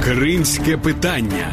Кримське питання.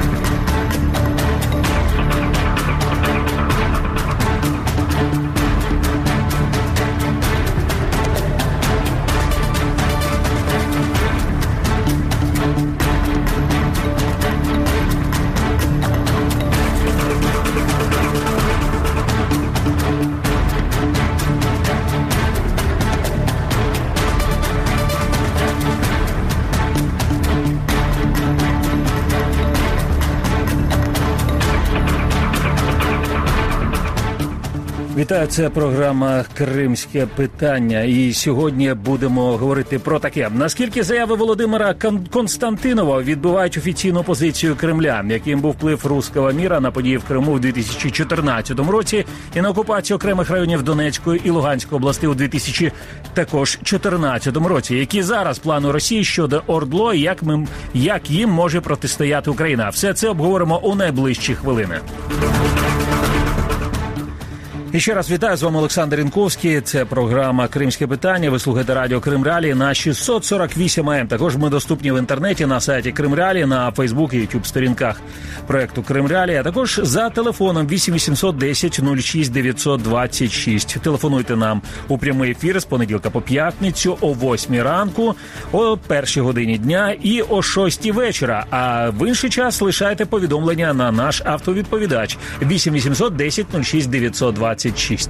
Вітаю, це програма «Кримське питання». І сьогодні будемо говорити про таке. Наскільки заяви Володимира Константинова відбивають офіційну позицію Кремля, яким був вплив руського міра на події в Криму в 2014 році і на окупацію окремих районів Донецької і Луганської областей у 2014 році. Які зараз плани Росії щодо ОРДЛО і як їм може протистояти Україна? Все це обговоримо у найближчі хвилини. І ще раз вітаю, з вами Олександр Інковський. Це програма «Кримське питання». Ви слухаєте радіо Крим Реалії на 648 АМ. Також ми доступні в інтернеті на сайті Крим Реалії, на Фейсбук і Ютуб сторінках проекту Крим Реалії, а також за телефоном 8 10 06 926. Телефонуйте нам у прямий ефір з понеділка по п'ятницю о 8 ранку, о 1 годині дня і о 6 вечора. А в інший час лишайте повідомлення на наш автовідповідач 8 10 06 926.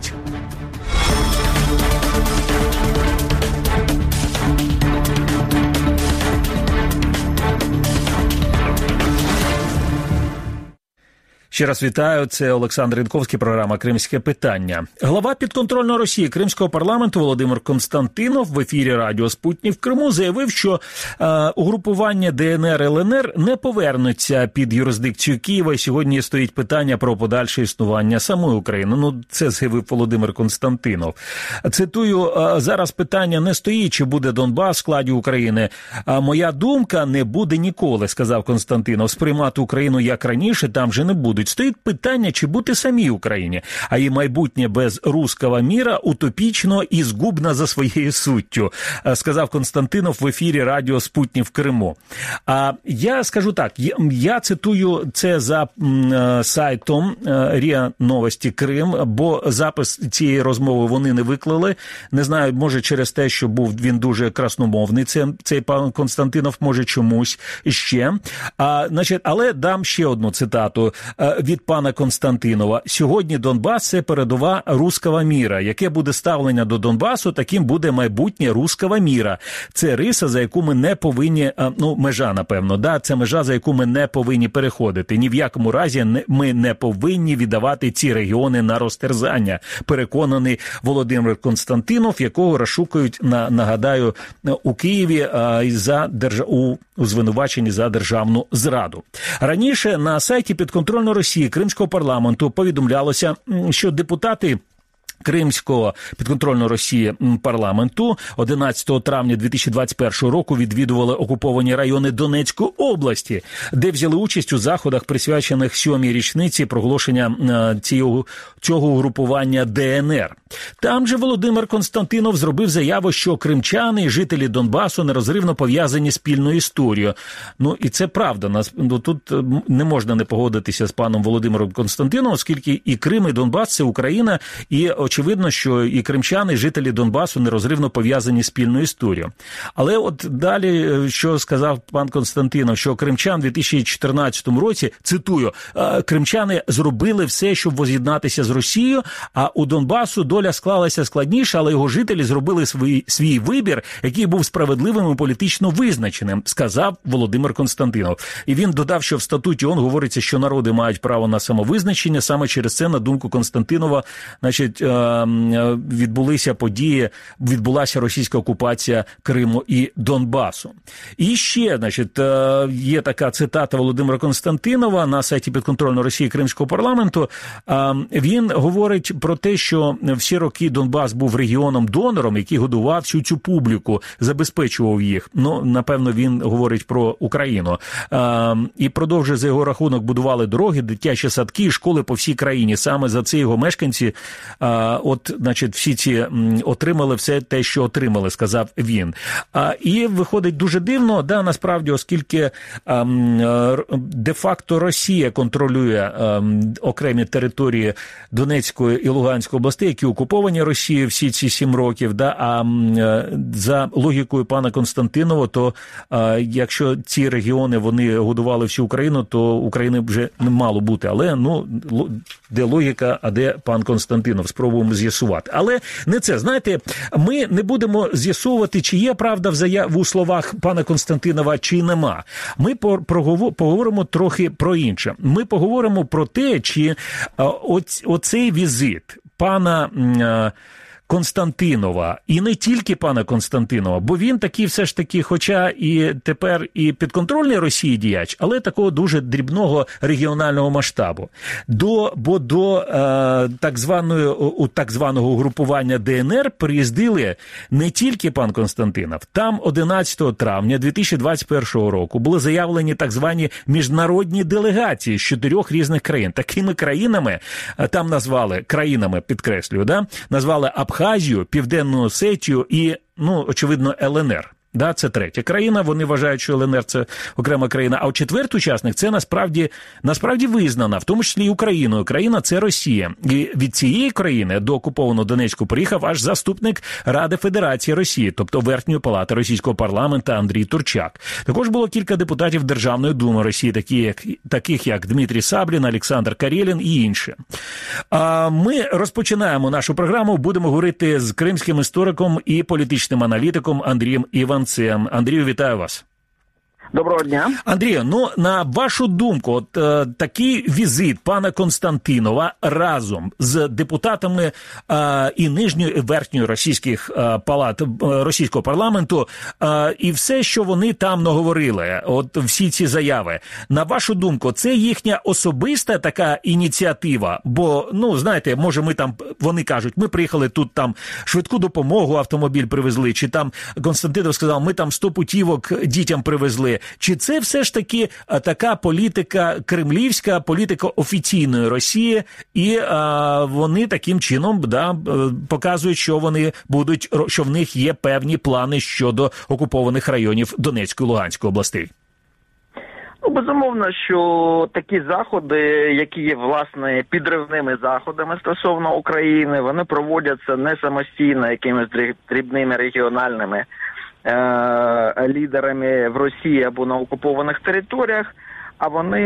Ще раз вітаю, це Олександр Інковський, програма «Кримське питання». Глава підконтрольного Росії Кримського парламенту Володимир Константинов в ефірі радіо «Спутник» в Криму заявив, що угрупування ДНР, ЛНР не повернуться під юрисдикцію Києва, і сьогодні стоїть питання про подальше існування самої України. Ну, це заявив Володимир Константинов. Цитую, зараз питання не стоїть, чи буде Донбас в складі України. Моя думка, не буде ніколи, сказав Константинов. Сприймати Україну як раніше там вже не будуть. Стоїть питання, чи бути самій Україні, а її майбутнє без руського міра утопічно і згубно за своєю суттю, сказав Константинов в ефірі радіо «Спутник» в Криму. А я скажу так, я цитую це за сайтом РІА Новості Крим, бо запис цієї розмови вони не виклали. Не знаю, може через те, що був він дуже красномовний, цей пан Константинов, може чомусь ще. Але дам ще одну цитату від пана Константинова. Сьогодні Донбас – це передова руського міра. Яке буде ставлення до Донбасу, таким буде майбутнє руського міра. Це риса, за яку ми не повинні, межа, напевно, це межа, за яку ми не повинні переходити. Ні в якому разі ми не повинні віддавати ці регіони на розтерзання, переконаний Володимир Константинов, якого розшукують, нагадаю, у Києві у звинуваченні за державну зраду. Раніше на сайті підконтрольної Росії Кримського парламенту повідомлялося, що депутати Кримського підконтрольного Росії парламенту 11 травня 2021 року відвідували окуповані райони Донецької області, де взяли участь у заходах, присвячених 7-й річниці проголошення цього угрупування ДНР. Там же Володимир Константинов зробив заяву, що кримчани і жителі Донбасу нерозривно пов'язані спільною історією. Ну, і це правда. Тут не можна не погодитися з паном Володимиром Константиновим, оскільки і Крим, і Донбас – це Україна, і очевидно, що і кримчани, і жителі Донбасу нерозривно пов'язані спільною історією. Але от далі, що сказав пан Константинов, що кримчан у 2014 році, цитую, кримчани зробили все, щоб воз'єднатися з Росією, а у Донбасу доля склалася складніше, але його жителі зробили свій вибір, який був справедливим і політично визначеним, сказав Володимир Константинов. І він додав, що в статуті ООН говориться, що народи мають право на самовизначення. Саме через це, на думку Константинова, відбулася російська окупація Криму і Донбасу. І ще, є така цитата Володимира Константинова на сайті підконтрольної Росії Кримського парламенту. Він говорить про те, що в всі роки Донбас був регіоном-донором, який годував всю цю публіку, забезпечував їх. Ну, напевно, він говорить про Україну. І продовжує за його рахунок будували дороги, дитячі садки, школи по всій країні. Саме за це його мешканці, значить, всі ці отримали все те, що отримали, сказав він. І виходить дуже дивно, да, насправді, оскільки де-факто Росія контролює окремі території Донецької і Луганської областей, які окуповані Росією всі ці 7 років, да, а за логікою пана Константинова, то якщо ці регіони, вони годували всю Україну, то України вже не мало бути. Але, ну, де логіка, а де пан Константинов? Спробуємо з'ясувати. Але не це. Знаєте, ми не будемо з'ясовувати, чи є правда у словах пана Константинова, чи нема. Ми поговоримо трохи про інше. Ми поговоримо про те, чи оцей візит пана Константинова, і не тільки пана Константинова, бо він такий все ж таки, хоча і тепер і підконтрольний Росії діяч, але такого дуже дрібного регіонального масштабу. До так званого угрупування ДНР приїздили не тільки пан Константинов. Там 11 травня 2021 року були заявлені так звані міжнародні делегації з 4 різних країн. Такими країнами, там назвали, країнами, підкреслюю, да, назвали Абхазію, Південну Осетію і, ну, очевидно, ЛНР. Да, це третя країна, вони вважають, що ЛНР – це окрема країна. А четвертий учасник – це насправді визнана, в тому числі і Україною. Країна – це Росія. І від цієї країни до окупованого Донецьку приїхав аж заступник Ради Федерації Росії, тобто Верхньої палати російського парламенту Андрій Турчак. Також було кілька депутатів Державної думи Росії, таких як Дмитрій Саблін, Олександр Карєлін і інші. Ми розпочинаємо нашу програму, будемо говорити з кримським істориком і політичним аналітиком Андрієм Іванцем. Андрію, вітаю вас. Доброго дня. Андрію, ну, на вашу думку, от такий візит пана Константинова разом з депутатами і нижньої, і верхньої російських палат російського парламенту і все, що вони там наговорили, от всі ці заяви, на вашу думку, це їхня особиста така ініціатива? Бо, ну, знаєте, може ми там, вони кажуть, ми приїхали тут там швидку допомогу, автомобіль привезли, чи там Константинов сказав, ми там 100 путівок дітям привезли. Чи це все ж таки така політика кремлівська, політика офіційної Росії, і вони таким чином, да, показують, що вони будуть, що в них є певні плани щодо окупованих районів Донецької і Луганської областей? Ну, безумовно, що такі заходи, які є, власне, підривними заходами стосовно України, вони проводяться не самостійно якимись дрібними регіональними лідерами в Росії або на окупованих територіях, а вони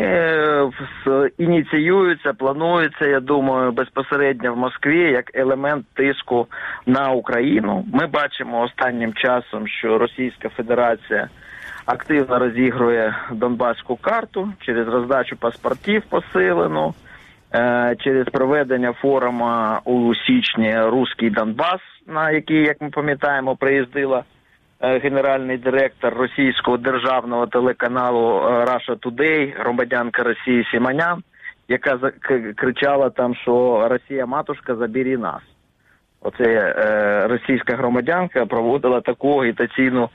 ініціюються, плануються, я думаю, безпосередньо в Москві як елемент тиску на Україну. Ми бачимо останнім часом, що Російська Федерація активно розігрує Донбаську карту через роздачу паспортів посилену, через проведення форуму у січні «Руський Донбас», на який, як ми пам'ятаємо, приїздила генеральний директор російського державного телеканалу Russia Today, громадянка Росії Сіманян, яка кричала там, що «Росія-матушка, забери нас». Оце російська громадянка проводила таку агітаційну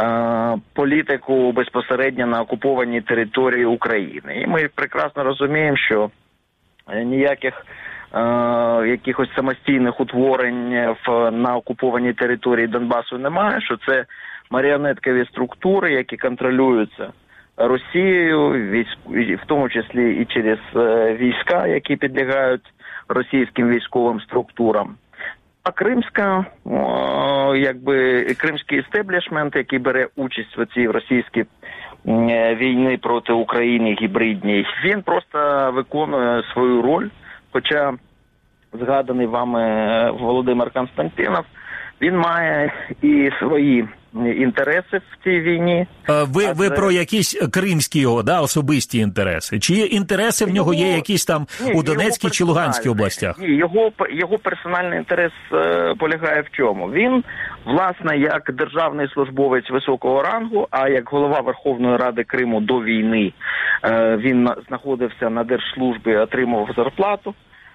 політику безпосередньо на окупованій території України. І ми прекрасно розуміємо, що ніяких якихось самостійних утворень на окупованій території Донбасу немає, що це маріонеткові структури, які контролюються Росією, в тому числі і через війська, які підлягають російським військовим структурам. А кримський істеблішмент, який бере участь в цій російській війні проти України гібридній, він просто виконує свою роль, хоча згаданий вами Володимир Константинов, він має і свої інтереси в цій війні. Ви про якісь кримські його, да, особисті інтереси? Чи інтереси в нього є якісь там у Донецькій чи Луганській областях? Ні, його персональний інтерес полягає в чому? Він, власне, як державний службовець високого рангу, а як голова Верховної Ради Криму до війни, він знаходився на держслужбі, отримував зарплату.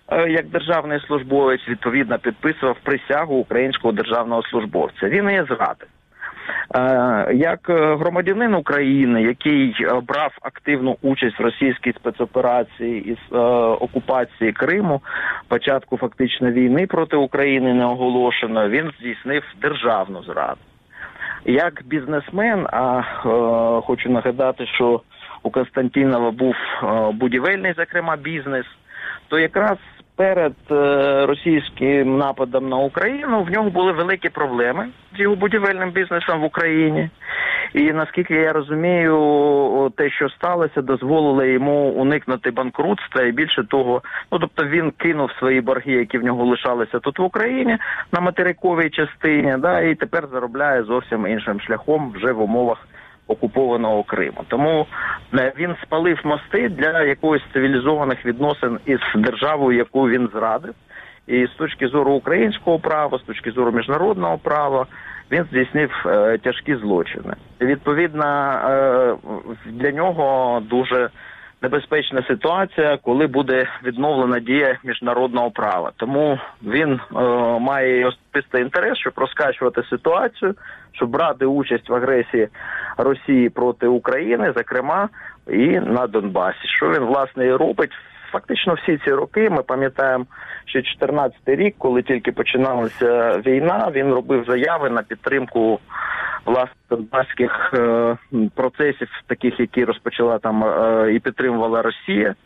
як державний службовець, відповідно підписував присягу українського державного службовця. Він і зрадив. Як громадянин України, який брав активну участь в російській спецоперації із окупації Криму, початку фактично війни проти України неоголошено, він здійснив державну зраду. Як бізнесмен, хочу нагадати, що у Константинова був будівельний, зокрема, бізнес, то якраз перед російським нападом на Україну в нього були великі проблеми з його будівельним бізнесом в Україні. І наскільки я розумію, те, що сталося, дозволило йому уникнути банкрутства і більше того, тобто він кинув свої борги, які в нього лишалися тут в Україні, на материковій частині, і тепер заробляє зовсім іншим шляхом вже в умовах окупованого Криму. Тому він спалив мости для якоїсь цивілізованих відносин із державою, яку він зрадив. І з точки зору українського права, з точки зору міжнародного права, він здійснив тяжкі злочини. Відповідно, для нього дуже небезпечна ситуація, коли буде відновлена дія міжнародного права. Тому він має особистий інтерес, щоб розкачувати ситуацію, щоб брати участь в агресії Росії проти України, зокрема, і на Донбасі. Що він, власне, і робить. Фактично всі ці роки, ми пам'ятаємо, що 14-й рік, коли тільки починалася війна, він робив заяви на підтримку власне донбаських процесів, таких, які розпочала там і підтримувала Росія.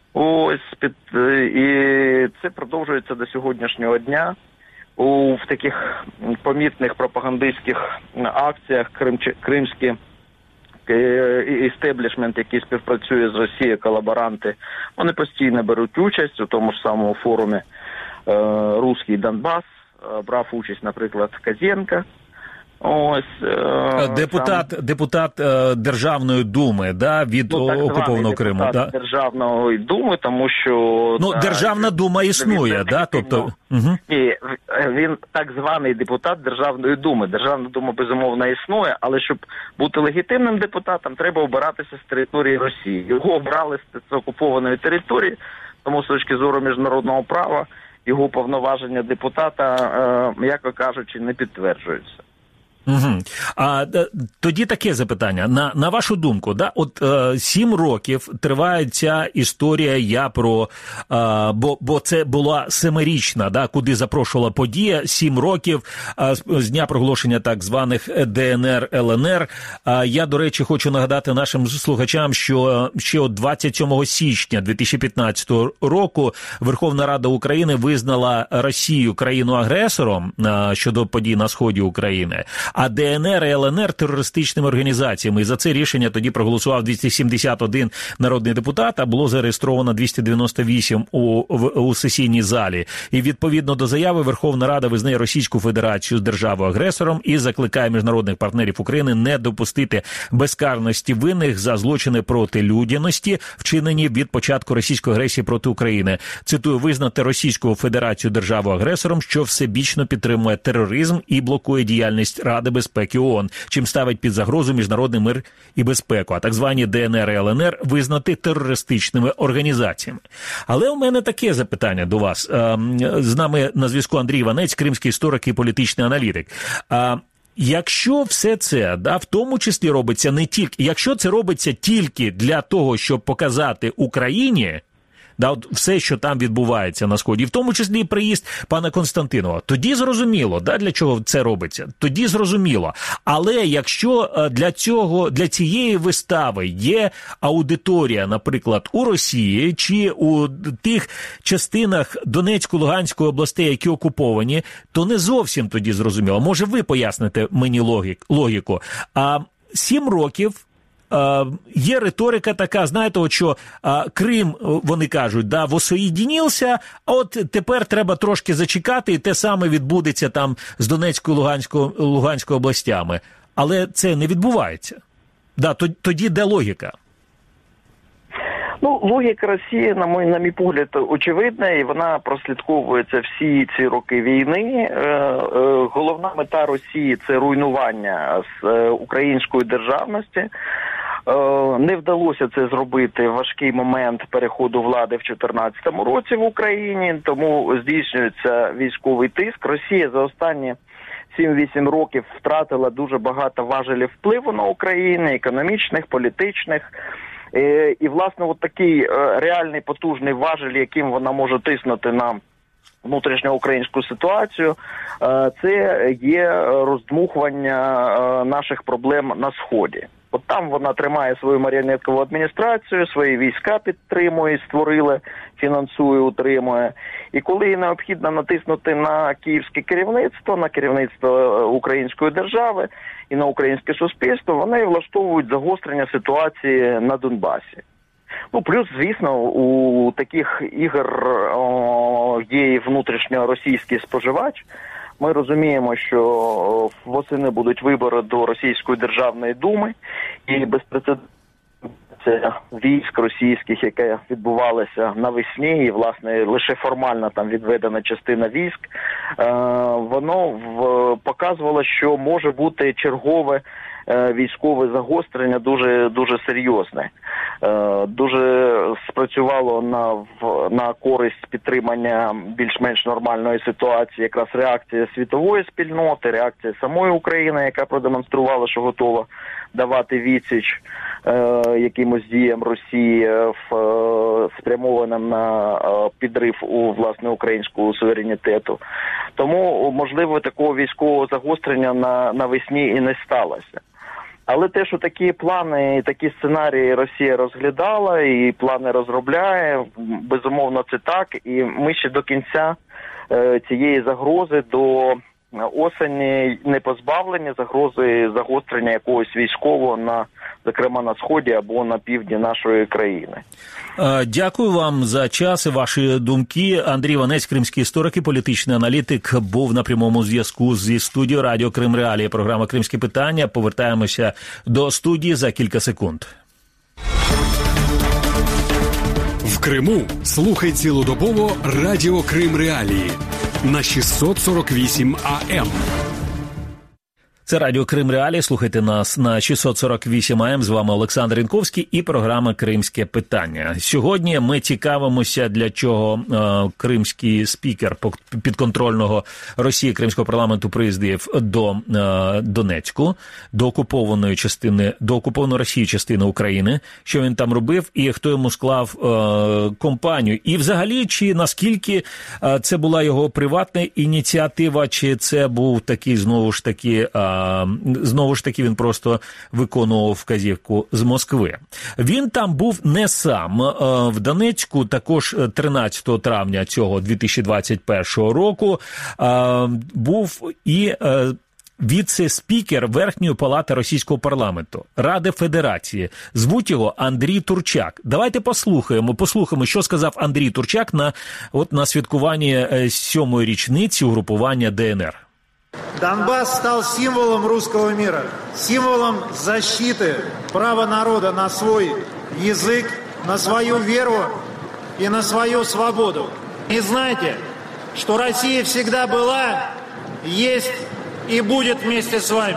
І це продовжується до сьогоднішнього дня. В таких помітних пропагандистських акціях кримські істеблішмент, який співпрацює з Росією, колаборанти, вони постійно беруть участь у тому ж самому форумі «Руський Донбас», брав участь, наприклад, Козенко. Депутат Державної думи, від окупованого Криму. Депутат Державної думи, тому що... Державна дума існує, тобто... Ні, він так званий депутат Державної думи. Державна дума, безумовно, існує, але щоб бути легітимним депутатом, треба обиратися з території Росії. Його обрали з окупованої території, тому з точки зору міжнародного права його повноваження депутата, м'яко кажучи, не підтверджуються. Тоді таке запитання. На вашу думку, 7 років триває ця історія, бо це була 7-річна, куди запрошувала подія, 7 років з дня проголошення так званих ДНР, ЛНР. Я, до речі, хочу нагадати нашим слухачам, що ще 27 січня 2015 року Верховна Рада України визнала Росію країну-агресором щодо подій на сході України, а ДНР і ЛНР терористичними організаціями. І за це рішення тоді проголосував 271 народний депутат, а було зареєстровано 298 у сесійній залі. І відповідно до заяви Верховна Рада визнає Російську Федерацію державою-агресором і закликає міжнародних партнерів України не допустити безкарності винних за злочини проти людяності, вчинені від початку російської агресії проти України. Цитую, визнати Російську Федерацію державою-агресором, що всебічно підтримує тероризм і блокує діяльність Ради безпеки ООН, чим ставить під загрозу міжнародний мир і безпеку, а так звані ДНР і ЛНР визнати терористичними організаціями. Але у мене таке запитання до вас. З нами на зв'язку Андрій Іванець, кримський історик і політичний аналітик. Якщо все це, в тому числі робиться не тільки, якщо це робиться тільки для того, щоб показати Україні, все, що там відбувається на Сході, в тому числі і приїзд пана Константинова, тоді зрозуміло, для чого це робиться, тоді зрозуміло. Але якщо для цієї вистави є аудиторія, наприклад, у Росії чи у тих частинах Донецької, Луганської областей, які окуповані, то не зовсім тоді зрозуміло. Може, ви поясните мені логіку. 7 років є риторика така, знаєте, що Крим, вони кажуть, воссоєдинився, а от тепер треба трошки зачекати, і те саме відбудеться там з Донецькою, Луганською областями. Але це не відбувається. Тоді де логіка? Логіка Росії, на мій погляд, очевидна, і вона прослідковується всі ці роки війни. Головна мета Росії – це руйнування української державності. Не вдалося це зробити в важкий момент переходу влади в 2014 році в Україні, тому здійснюється військовий тиск. Росія за останні 7-8 років втратила дуже багато важелів впливу на Україну, економічних, політичних. І, власне, от такий реальний потужний важель, яким вона може тиснути на внутрішньоукраїнську ситуацію, це є роздмухування наших проблем на Сході. От там вона тримає свою маріонеткову адміністрацію, свої війська підтримує, створили, фінансує, утримує. І коли їй необхідно натиснути на київське керівництво, на керівництво української держави і на українське суспільство, вони влаштовують загострення ситуації на Донбасі. Плюс, звісно, у таких ігор є і внутрішньоросійський споживач. Ми розуміємо, що восени будуть вибори до Російської Державної Думи, і безпрецедентна військ російських, яке відбувалося навесні, і, власне, лише формально там відведена частина військ, воно показувало, що може бути чергове військове загострення дуже серйозне. Дуже спрацювало на користь підтримання більш-менш нормальної ситуації якраз реакція світової спільноти, реакція самої України, яка продемонструвала, що готова давати відсіч якимось діям Росії, спрямованим на підрив власне українського суверенітету. Тому, можливо, такого військового загострення навесні і не сталося. Але те, що такі плани і такі сценарії Росія розглядала і плани розробляє, безумовно це так. І ми ще до кінця цієї загрози до осені не позбавлені, загрози загострення якогось військового, зокрема на Сході або на півдні нашої країни. Дякую вам за час і ваші думки. Андрій Іванець, кримський історик і політичний аналітик, був на прямому зв'язку зі студією Радіо Крим Реалії. Програма «Кримські питання». Повертаємося до студії за кілька секунд. В Криму слухай цілодобово Радіо Крим Реалії на 648 АМ. Це Радіо Крим Реалії. Слухайте нас на 648 АМ. З вами Олександр Інковський і програма «Кримське питання». Сьогодні ми цікавимося, для чого кримський спікер підконтрольного Росії Кримського парламенту приїздив до Донецьку, до окупованої Росії частини України, що він там робив і хто йому склав компанію. І взагалі, чи наскільки це була його приватна ініціатива, чи це був такий, знову ж таки він просто виконував вказівку з Москви. Він там був не сам. В Донецьку також 13 травня цього 2021 року був і віце-спікер Верхньої палати Російського парламенту, Ради Федерації. Звуть його Андрій Турчак. Давайте послухаємо, що сказав Андрій Турчак на святкуванні 7-ї річниці угрупування ДНР. Донбасс стал символом русского мира, символом защиты права народа на свой язык, на свою веру и на свою свободу. И знайте, что Россия всегда была, есть и будет вместе с вами.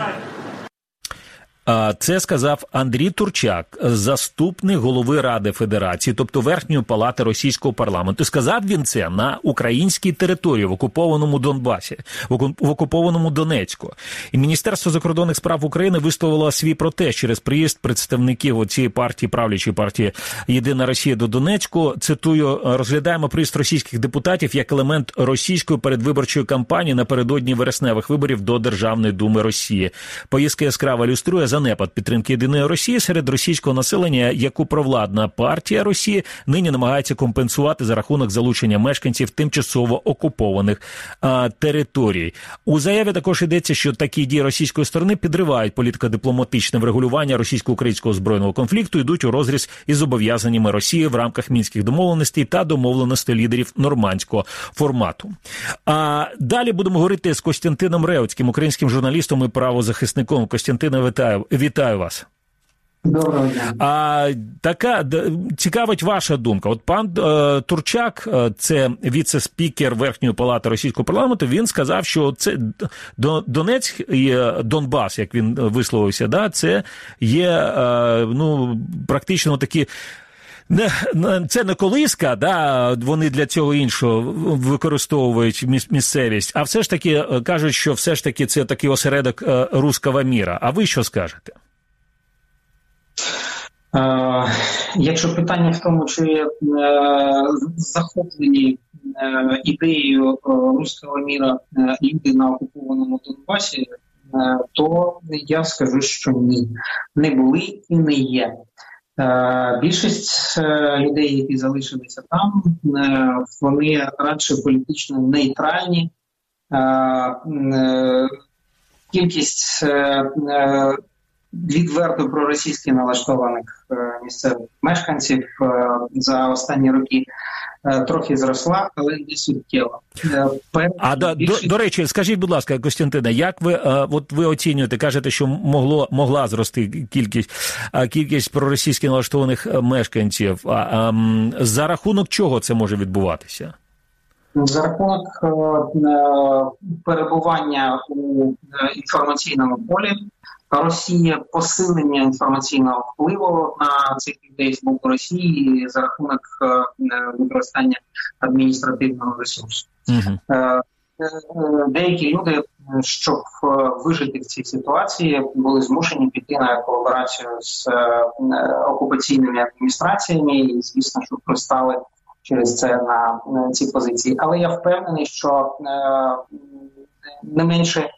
Це сказав Андрій Турчак, заступник голови Ради Федерації, тобто Верхньої палати Російського парламенту. Сказав він це на українській території, в окупованому Донбасі, в окупованому Донецьку. І Міністерство закордонних справ України висловило свій протест через приїзд представників цієї партії, правлячої партії «Єдина Росія» до Донецьку. Цитую, розглядаємо приїзд російських депутатів як елемент російської передвиборчої кампанії напередодні вересневих виборів до Державної думи Росії. Поїздка яскраво ілюструє занепад підтримки Єдиної Росії серед російського населення, яку провладна партія Росії нині намагається компенсувати за рахунок залучення мешканців тимчасово окупованих територій. У заяві також йдеться, що такі дії російської сторони підривають політико-дипломатичне врегулювання російсько-українського збройного конфлікту, йдуть у розріз із зобов'язаннями Росії в рамках мінських домовленостей та домовленостей лідерів нормандського формату. А далі будемо говорити з Костянтином Реуцьким, українським журналістом і правозахисником. Костянтине, вітаю вас. Доброго дня. Цікавить ваша думка. От пан Турчак, це віце-спікер Верхньої палати російського парламенту, він сказав, що це Донецьк і Донбас, як він висловився, да, це є практично такі. Це не колиска, да, вони для цього іншого використовують місцевість, а все ж таки кажуть, що все ж таки це такий осередок руського міра. А ви що скажете? Якщо питання в тому, чи захоплені ідеєю руського міра люди на окупованому Донбасі, то я скажу, що ні. Не були і не є. Більшість людей, які залишилися там, вони радше політично нейтральні. Кількість відверто проросійськи налаштованих місцевих мешканців за останні роки трохи зросла, але не суттєво. До речі, скажіть, будь ласка, Костянтине, як ви оцінюєте, кажете, що могла зрости кількість проросійськи налаштованих мешканців, за рахунок чого це може відбуватися? За рахунок перебування у інформаційному полі Росії, посилення інформаційного впливу на цих людей з боку Росії за рахунок використання адміністративного ресурсу. Деякі люди, щоб вижити в цій ситуації, були змушені піти на колаборацію з окупаційними адміністраціями і, звісно, що пристали через це на ці позиції. Але я впевнений, що не менше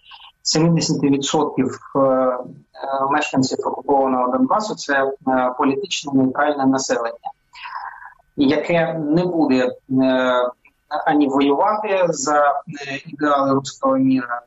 70% мешканців окупованого Донбасу – це політично нейтральне населення, яке не буде ані воювати за ідеали руського міра,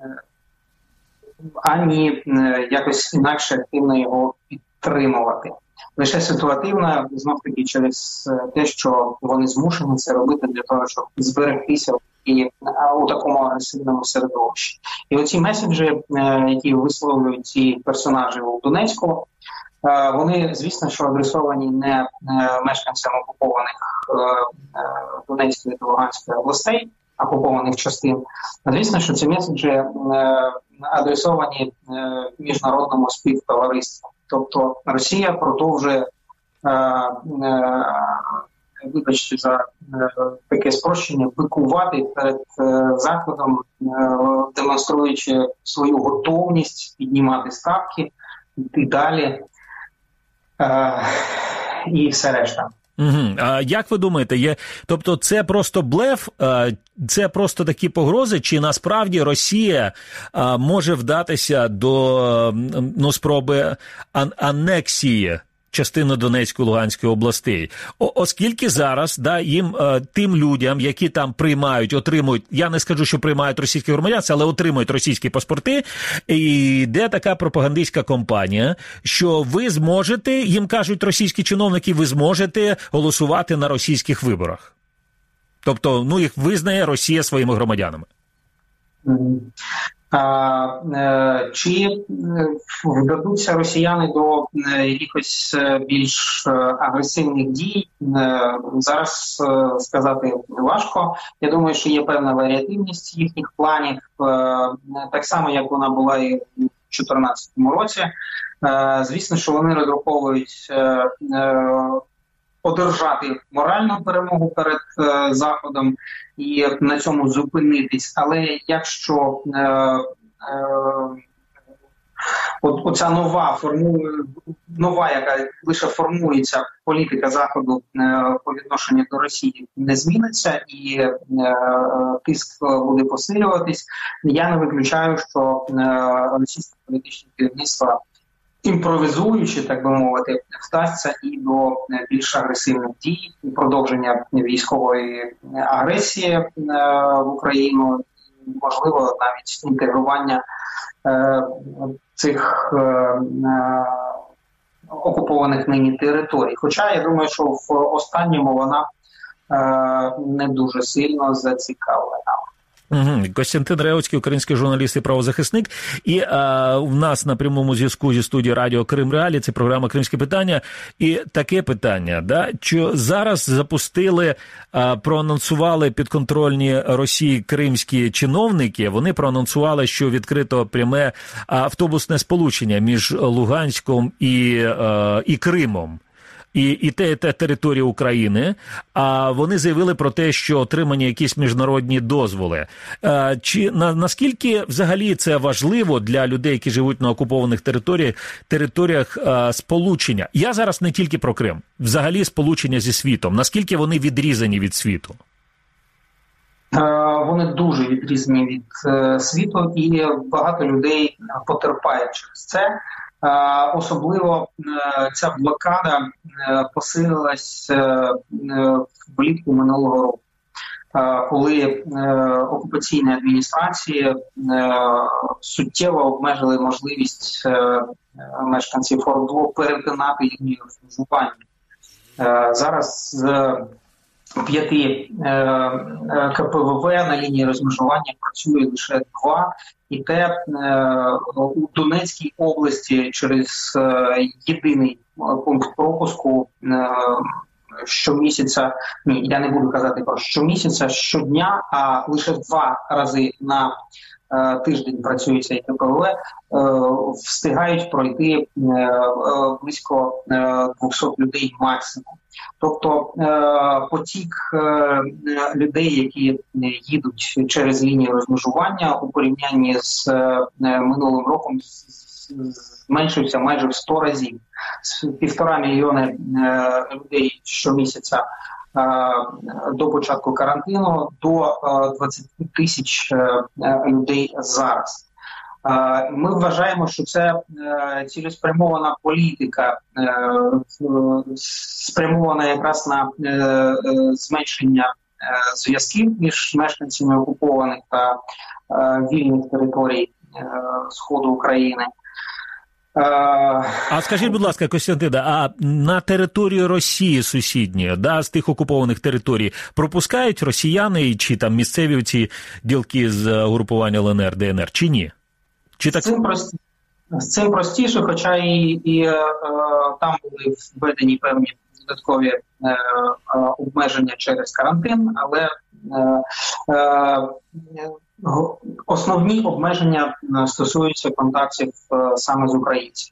ані якось інакше активно його підтримувати. Лише ситуативно, знов-таки через те, що вони змушені це робити для того, щоб зберегтися у такому агресивному середовищі. І оці меседжі, які висловлюють ці персонажі у Донецьку, вони, звісно, що адресовані не мешканцям окупованих Донецької та Луганської областей, окупованих частин. А звісно, що ці меседжі адресовані міжнародному співтовариству. Тобто Росія продовжує, вибачте за таке спрощення, бикувати перед Заходом, демонструючи свою готовність піднімати ставки, йти далі і все решта. А як ви думаєте, тобто це просто блеф, це просто такі погрози, чи насправді Росія може вдатися до спроби анексії частини Донецької, Луганської областей? Оскільки зараз їм, тим людям, які там отримують, я не скажу, що приймають російське громадянство, але отримують російські паспорти, і йде така пропагандистська кампанія, що ви зможете, їм кажуть російські чиновники, ви зможете голосувати на російських виборах. Тобто, їх визнає Росія своїми громадянами. Чи вдадуться росіяни до якихось більш агресивних дій, зараз сказати важко. Я думаю, що є певна варіативність їхніх планів, так само, як вона була і у 2014 році. Звісно, що вони розраховують одержати моральну перемогу перед Заходом і на цьому зупинитись. Але якщо оця нова, яка лише формується політика Заходу по відношенню до Росії, не зміниться і тиск буде посилюватись, я не виключаю, що російське політичне керівництво, імпровізуючи, так би мовити, вдасться і до більш агресивних дій, продовження військової агресії в Україну, можливо, навіть інтегрування цих окупованих нині територій. Хоча я думаю, що в останньому вона не дуже сильно зацікавлена. Костянтин Реуцький, український журналіст і правозахисник. І в нас на прямому зв'язку зі студією Радіо Крим Реалії, це програма «Кримське питання». І таке питання, да, що зараз запустили, проанонсували підконтрольні Росії кримські чиновники, вони проанонсували, що відкрито пряме автобусне сполучення між Луганськом і Кримом. І те територія України, а вони заявили про те, що отримані якісь міжнародні дозволи. Наскільки взагалі це важливо для людей, які живуть на окупованих територіях сполучення? Я зараз не тільки про Крим, взагалі сполучення зі світом. Наскільки вони відрізані від світу? Вони дуже відрізані від світу, і багато людей потерпають через це. Особливо ця блокада посилилась влітку минулого року, коли окупаційні адміністрації суттєво обмежили можливість мешканців Ордло перетинати лінію розмежування. Зараз з 5 КПВВ на лінії розмежування працює лише 2, і те у Донецькій області через єдиний пункт пропуску щомісяця, я не буду казати про щомісяця, щодня, а лише 2 рази на тиждень працює цей КПВВ, встигають пройти близько 200 людей максимум. Тобто потік людей, які їдуть через лінію розмежування, у порівнянні з минулим роком зменшився майже в 100 разів. З 1,5 мільйона людей щомісяця до початку карантину до 20 тисяч людей зараз. Ми вважаємо, що це цілеспрямована політика, спрямована якраз на зменшення зв'язків між мешканцями окупованих та вільних територій Сходу України. А скажіть, будь ласка, Костянтина, а на територію Росії сусідньої, да, з тих окупованих територій, пропускають росіяни чи там місцеві ці ділки з угрупування ЛНР, ДНР, чи ні? Чи так? З цим простіше, хоча і там були введені певні додаткові обмеження через карантин, але основні обмеження стосуються контактів саме з українцями.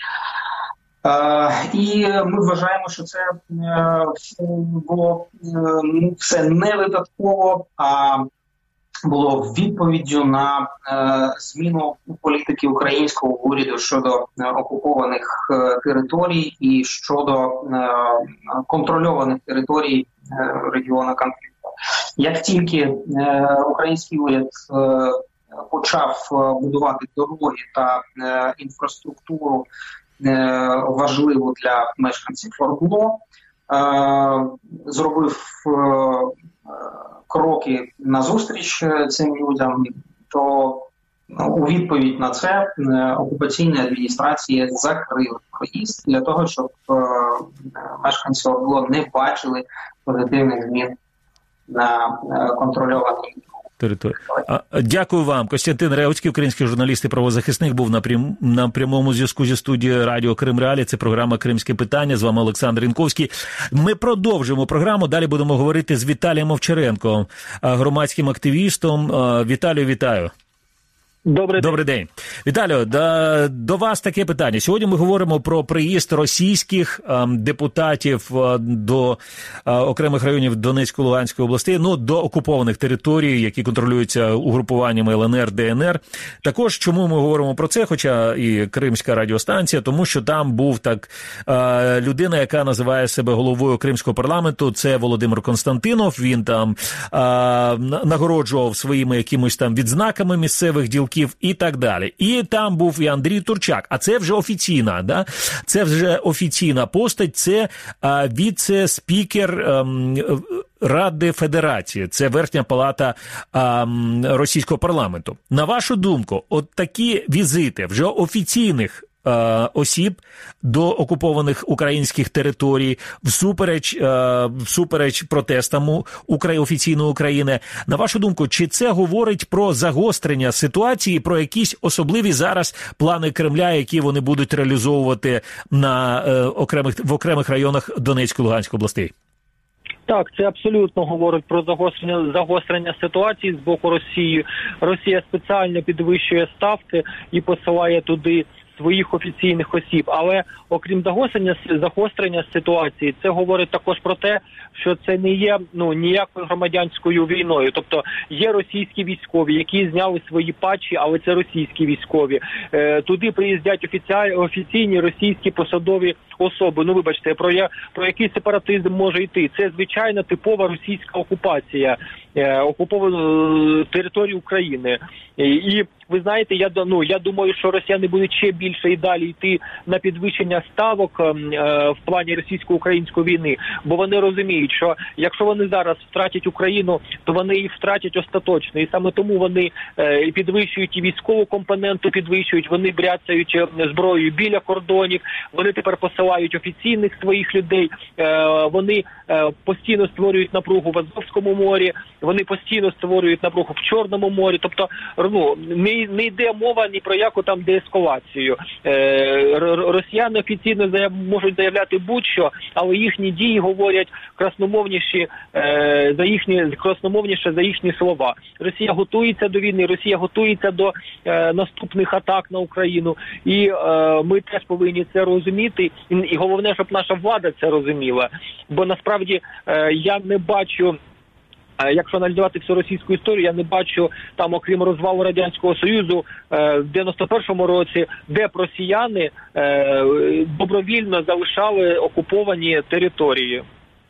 І ми вважаємо, що це було все не випадково, а було відповіддю на зміну політики українського уряду щодо окупованих територій і щодо контрольованих територій регіону конфлікту. Як тільки український уряд почав будувати дороги та інфраструктуру важливу для мешканців Ордло, зробив кроки назустріч цим людям, то у відповідь на це окупаційні адміністрації закрили проїзд для того, щоб мешканці Ордло не бачили позитивних змін на контрольованій території. Дякую вам. Костянтин Реуцький, український журналіст і правозахисник, був на прямому зв'язку зі студією Радіо Крим Реалії. Це програма «Кримське питання». З вами Олександр Інковський. Ми продовжимо програму. Далі будемо говорити з Віталієм Овчаренком, громадським активістом. Віталію, вітаю. Добрий день. Віталію, до вас таке питання. Сьогодні ми говоримо про приїзд російських депутатів до окремих районів Донецької, Луганської областей, до окупованих територій, які контролюються угрупуваннями ЛНР, ДНР. Також, чому ми говоримо про це, хоча і Кримська радіостанція, тому що там був людина, яка називає себе головою Кримського парламенту, це Володимир Константинов. Він там нагороджував своїми якимось там відзнаками місцевих ділків і так далі. І там був і Андрій Турчак. А це вже офіційна, да? Це вже офіційна постать, це віце-спікер Ради Федерації, це Верхня Палата російського парламенту. На вашу думку, от такі візити вже офіційних осіб до окупованих українських територій, всупереч протестам офіційної України. На вашу думку, чи це говорить про загострення ситуації, про якісь особливі зараз плани Кремля, які вони будуть реалізовувати в окремих районах Донецької і Луганської областей? Так, це абсолютно говорить про загострення ситуації з боку Росії. Росія спеціально підвищує ставки і посилає туди своїх офіційних осіб. Але окрім загострення ситуації, це говорить також про те, що це не є ніякою громадянською війною. Тобто є російські військові, які зняли свої патчі, але це російські військові. Туди приїздять офіційні російські посадові особи. Ну, вибачте, про який сепаратизм може йти? Це звичайна типова російська окупація окупованої території України. І ви знаєте, я думаю, що росіяни будуть ще більше і далі йти на підвищення ставок в плані російсько-української війни, бо вони розуміють, що якщо вони зараз втратять Україну, то вони її втратять остаточно. І саме тому вони підвищують і військову компоненту, вони бряцають зброєю біля кордонів, вони тепер посилають офіційних своїх людей, вони постійно створюють напругу в Азовському морі, вони постійно створюють напругу в Чорному морі. Тобто, не йде мова ні про яку там деескалацію. Росіяни офіційно можуть заявляти будь-що, але їхні дії говорять красномовніше за їхні слова. Росія готується до війни, Росія готується до наступних атак на Україну. І ми теж повинні це розуміти. І головне, щоб наша влада це розуміла. Бо насправді я не бачу, якщо аналізувати всю російську історію, я не бачу там, окрім розвалу Радянського Союзу в 91-му році, де б росіяни добровільно залишали окуповані території.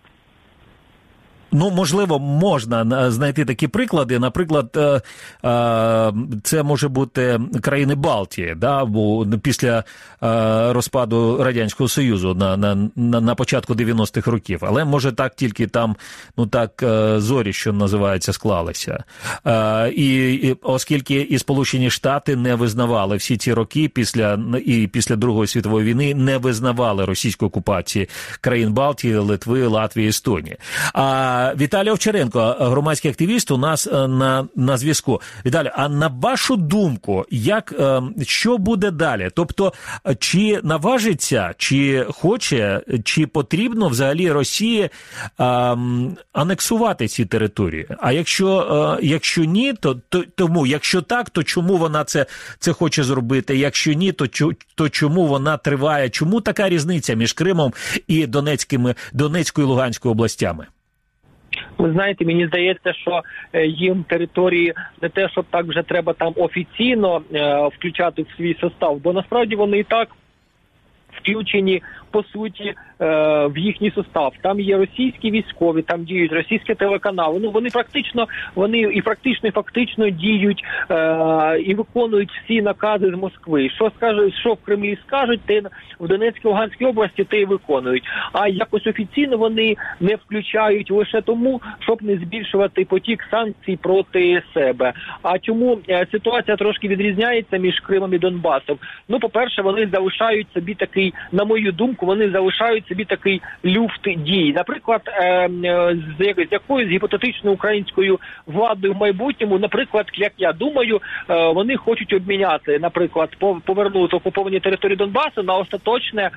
Ну, можливо, можна знайти такі приклади. Наприклад, це може бути країни Балтії, да? Бо після розпаду Радянського Союзу на початку 90-х років. Але, може, так тільки там, зорі, що називається, склалися. І оскільки і Сполучені Штати не визнавали всі ці роки після Другої світової війни, не визнавали російську окупацію країн Балтії, Литви, Латвії, Естонії. Віталій Овчаренко, громадський активіст, у нас на зв'язку. Віталій, а на вашу думку, що буде далі? Тобто, чи наважиться, чи хоче, чи потрібно взагалі Росії анексувати ці території? А якщо ні, тому, якщо так, то чому вона це хоче зробити? Якщо ні, то чому вона триває? Чому така різниця між Кримом і Донецькою і Луганською областями? Ви знаєте, мені здається, що їм території не те, що так вже треба там офіційно включати в свій состав, бо насправді вони і так включені, по суті, в їхній состав. Там є російські військові, там діють російські телеканали. Вони фактично діють і виконують всі накази з Москви. Що в Кремлі скажуть, те в Донецькій, Луганській області те й виконують. А якось офіційно вони не включають лише тому, щоб не збільшувати потік санкцій проти себе. А чому ситуація трошки відрізняється між Кримом і Донбасом? По-перше, вони залишають собі такий, на мою думку, вони залишають собі такий люфт дій. Наприклад, з якоюсь гіпотетичною українською владою в майбутньому, наприклад, як я думаю, вони хочуть обміняти, наприклад, повернути окуповані території Донбасу на остаточне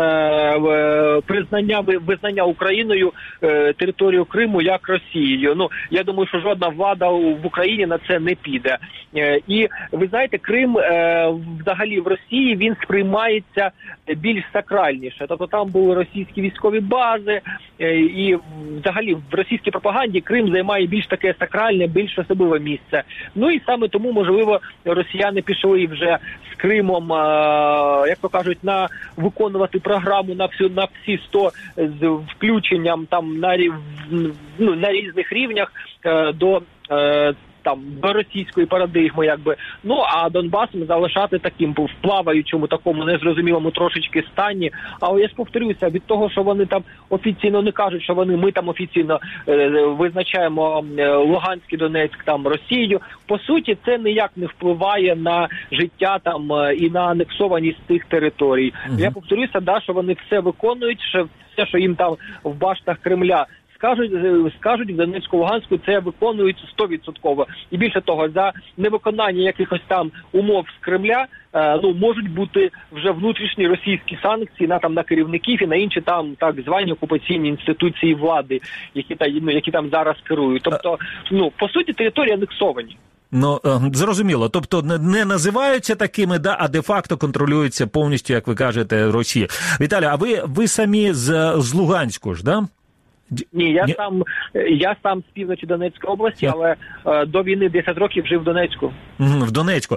визнання Україною територію Криму як Росією. Я думаю, що жодна влада в Україні на це не піде. І, ви знаєте, Крим взагалі в Росії, він сприймається більш сакральніше. Тобто там були російські військові бази, і взагалі в російській пропаганді Крим займає більш таке сакральне, більш особливе місце. І саме тому, можливо, росіяни пішли вже з Кримом, як то кажуть, виконувати програму на всі 100 з включенням там на різних рівнях до там до російської парадигми, якби, ну а Донбас залишати таким в плаваючому, такому незрозумілому трошечки стані. Але я ж повторюся, від того, що вони там офіційно не кажуть, що ми там офіційно визначаємо Луганськ і Донецьк там Росією, по суті, це ніяк не впливає на життя там і на анексованість тих територій. Я повторюся, що вони все виконують, що все, що їм там в баштах Кремля скажуть в Донецьку, Луганську, це виконують 100%. І більше того, за невиконання якихось там умов з Кремля, можуть бути вже внутрішні російські санкції на керівників і на інші там так звані окупаційні інституції влади, які там зараз керують. Тобто, по суті, території анексовані. Зрозуміло. Тобто не називаються такими, а де-факто контролюються повністю, як ви кажете, Росія. Віталій, а ви самі з Луганську ж, да? Ні, я сам з півночі Донецької області, але до війни 10 років жив в Донецьку. В Донецьку.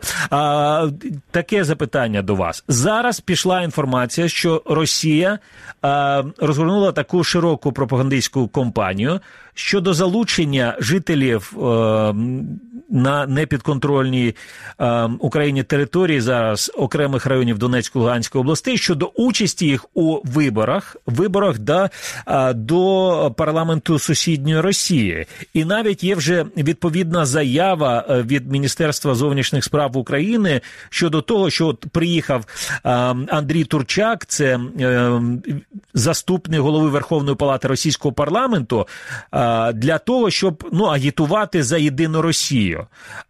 Таке запитання до вас. Зараз пішла інформація, що Росія розгорнула таку широку пропагандистську кампанію щодо залучення жителів на непідконтрольній Україні території зараз окремих районів Донецької, Луганської областей щодо участі їх у виборах до парламенту сусідньої Росії. І навіть є вже відповідна заява від Міністерства зовнішніх справ України щодо того, що приїхав Андрій Турчак, це заступник голови Верховної Палати Російського парламенту, для того, щоб агітувати за єдину Росію.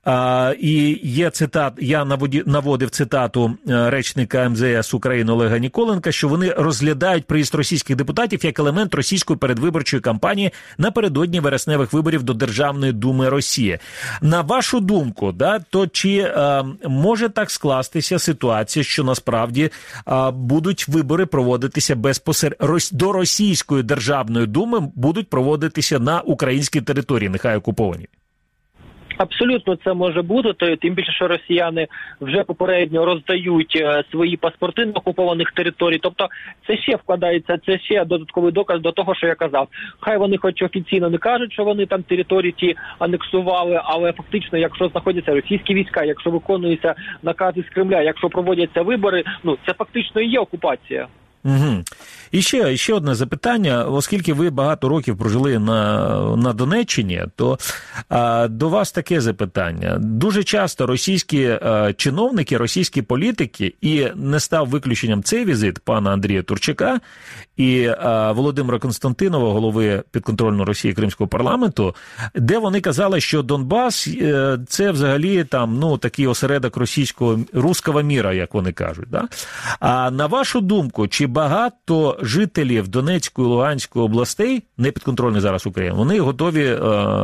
І є я наводив цитату речника МЗС України Олега Ніколенка, що вони розглядають приїзд російських депутатів як елемент російської передвиборчої кампанії напередодні вересневих виборів до Державної думи Росії. На вашу думку, то чи може так скластися ситуація, що насправді будуть вибори проводитися до Російської Державної думи, будуть проводитися на українській території, нехай окуповані? Абсолютно це може бути, тим більше, що росіяни вже попередньо роздають свої паспорти на окупованих територій. Тобто це ще вкладається, це ще додатковий доказ до того, що я казав. Хай вони хоч офіційно не кажуть, що вони там території ті анексували, але фактично, якщо знаходяться російські війська, якщо виконуються накази з Кремля, якщо проводяться вибори, це фактично і є окупація. Угу. І ще одне запитання, оскільки ви багато років прожили на Донеччині, то до вас таке запитання. Дуже часто російські чиновники, російські політики, і не став виключенням цей візит пана Андрія Турчака і Володимира Константинова, голови підконтрольного Росії Кримського парламенту, де вони казали, що Донбас – це взагалі там, такий осередок руського міра, як вони кажуть. Да? А на вашу думку, чи багато жителів Донецької, Луганської областей, непідконтрольних зараз України, вони готові,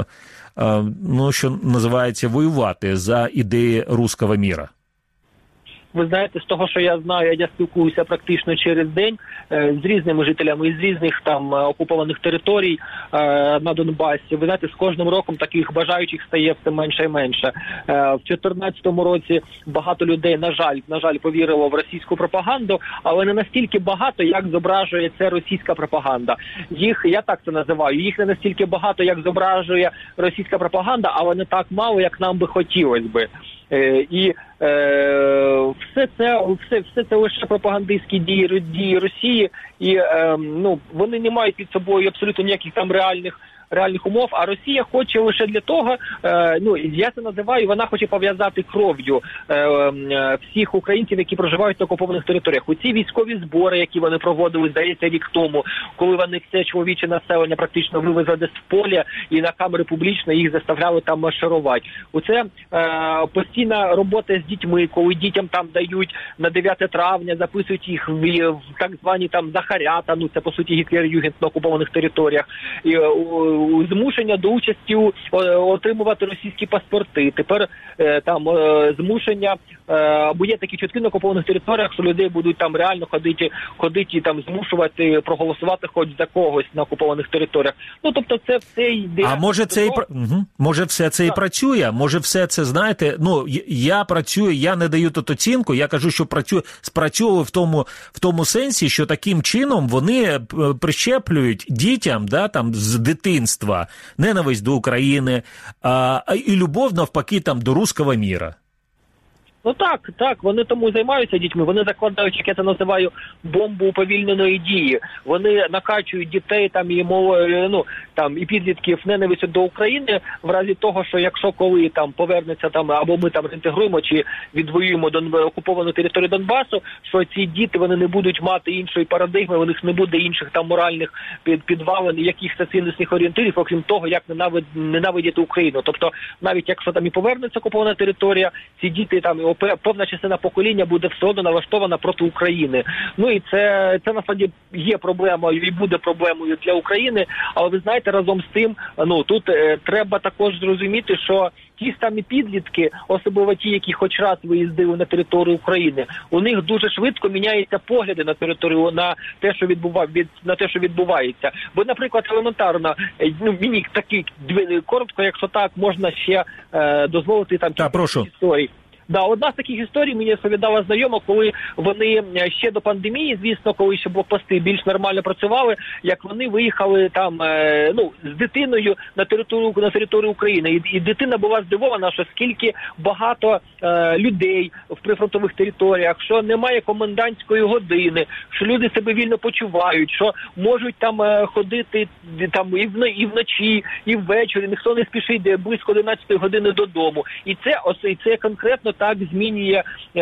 що називається, воювати за ідеї руського міра? Ви знаєте, з того, що я знаю, я спілкуюся практично через день з різними жителями із різних там окупованих територій на Донбасі. Ви знаєте, з кожним роком таких бажаючих стає все менше і менше. В 2014 році багато людей, на жаль, повірило в російську пропаганду, але не настільки багато, як зображує це російська пропаганда. Я так це називаю, їх не настільки багато, як зображує російська пропаганда, але не так мало, як нам би хотілося би. І все це лише пропагандистські дії Росії, і вони не мають під собою абсолютно ніяких там реальних умов, а Росія хоче лише для того, я це називаю, вона хоче пов'язати кров'ю всіх українців, які проживають на окупованих територіях. У ці військові збори, які вони проводили, здається, рік тому, коли вони все чоловіче населення практично вивезли десь в поле і на камери публічно їх заставляли там марширувати. Оце постійна робота з дітьми, коли дітям там дають на 9 травня, записують їх в так звані там Захарята, це по суті Гітлер-Югент на окупованих територіях, і змушення до участі отримувати російські паспорти. Тепер там змушення, бо є такі чутки на окупованих територіях, що людей будуть там реально ходити і там змушувати проголосувати хоч за когось на окупованих територіях. Тобто це все йде. А може це може все це і працює? Може все це, знаєте, я працюю, я не даю тут оцінку, я кажу, що спрацьовую в тому сенсі, що таким чином вони прищеплюють дітям, там з дитинства материнства, ненависть до України, і любов, навпаки, там, до руського міра. Ну так, вони тому займаються дітьми, вони закладають, як я це називаю, бомбу уповільненої дії. Вони накачують дітей там і підлітків ненавистю до України в разі того, що якщо коли там повернеться там, або ми там реінтегруємо чи відвоюємо окуповану територію Донбасу, що ці діти, вони не будуть мати іншої парадигми, у них не буде інших там моральних підвалин, якихось цінностних орієнтирів, окрім того, як ненавидіти Україну. Тобто, навіть якщо там і повернеться окупована територія, ці діти там повна частина покоління буде все одно налаштована проти України. Ну і це насправді є проблемою і буде проблемою для України, але ви знаєте, разом з тим, тут треба також зрозуміти, що ті самі підлітки, особливо ті, які хоч раз виїздили на територію України, у них дуже швидко міняються погляди на територію, на те, що відбувається. Бо, наприклад, елементарно, мені таки коротко, якщо так, можна ще дозволити там історії. Да, одна з таких історій мені розповідала знайома, коли вони ще до пандемії, звісно, коли ще блокпости більш нормально працювали, як вони виїхали там, з дитиною на територію України. І дитина була здивована, що скільки багато людей в прифронтових територіях, що немає комендантської години, що люди себе вільно почувають, що можуть там ходити там і вночі, і ввечері, ніхто не спішить близько 11 години додому. І це конкретно так змінює